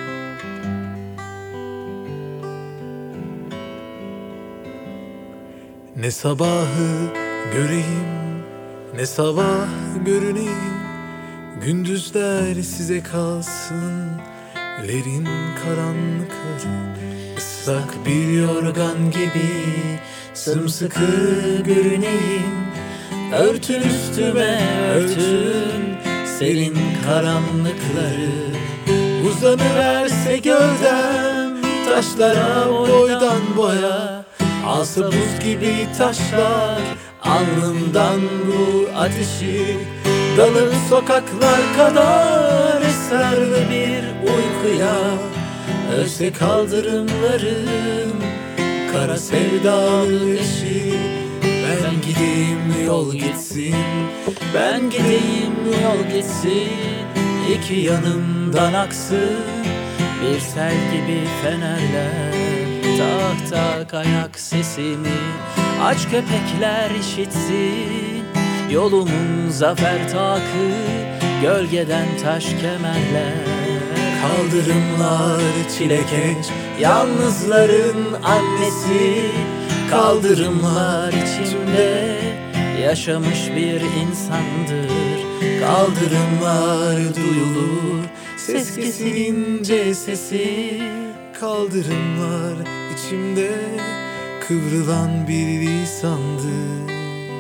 Ne sabahı göreyim, ne sabah görüneyim. Gündüzler size kalsın, verin karanlıkları. Islak bir yorgan gibi sımsıkı görüneyim.
Örtün üstüme örtün serin karanlıkları.
Uzanıverse gövdem taşlara boydan boya. Alsa buz gibi taşlar alnımdan bu ateşi. Dalır sokaklar kadar eserli bir uykuya. Ölse kaldırımların kara sevdalı eşi. Ben gideyim yol gitsin,
Ben gideyim yol gitsin, iki yanımdan aksın bir sel gibi fenerler. Tak tak ayak sesimi aç köpekler işitsin. Yolumun zafer takı gölgeden taş kemerler.
kaldırımlar çilekeş
Yalnızların annesi. Kaldırımlar içimde yaşamış bir insandır.
Kaldırımlar duyulur ses kesilince sesi. Kaldırımlar içimde kıvrılan bir lisandır.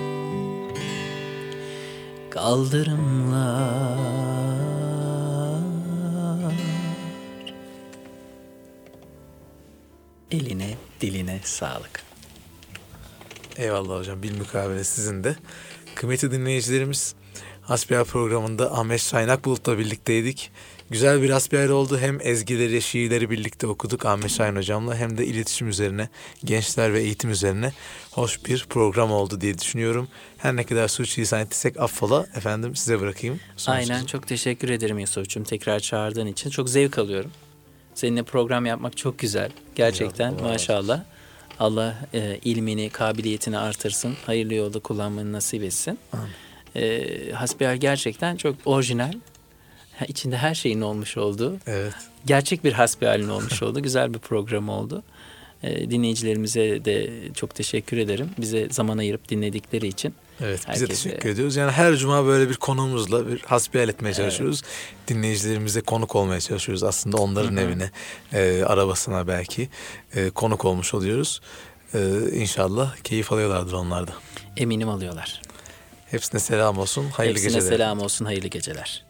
Kaldırımlar. Eline diline sağlık.
Eyvallah hocam, bilmukabele sizin de. Kıymetli dinleyicilerimiz, Hasbihal programında Ahmet Şahin Akbulut'la birlikteydik. Güzel bir hasbihal oldu. Hem ezgileri, şiirleri birlikte okuduk Ahmet Şahin hocamla, hem de iletişim üzerine, gençler ve eğitim üzerine hoş bir program oldu diye düşünüyorum. Her ne kadar sürçülisan ettiysek affola. Efendim, size bırakayım.
Aynen, çok teşekkür ederim Yusuf'cum tekrar çağırdığın için. Çok zevk alıyorum. Seninle program yapmak çok güzel. Gerçekten
Allah
maşallah. Allah ilmini, kabiliyetini artırsın. Hayırlı yolda kullanmanı nasip etsin. Hasbihal gerçekten çok orijinal. İçinde her şeyin olmuş olduğu.
Evet.
Gerçek bir hasbihalin olmuş oldu. Güzel bir program oldu. Dinleyicilerimize de çok teşekkür ederim. Bize zaman ayırıp dinledikleri için.
Evet, bize teşekkür ediyoruz. Yani her cuma böyle bir konumuzla bir hasbihal etmeye çalışıyoruz. Evet. Dinleyicilerimize konuk olmaya çalışıyoruz. Aslında onların evine, arabasına belki konuk olmuş oluyoruz. İnşallah keyif alıyorlardır onlar da.
Eminim alıyorlar.
Hepsine selam olsun, hayırlı geceler.
Hepsine selam olsun, hayırlı geceler.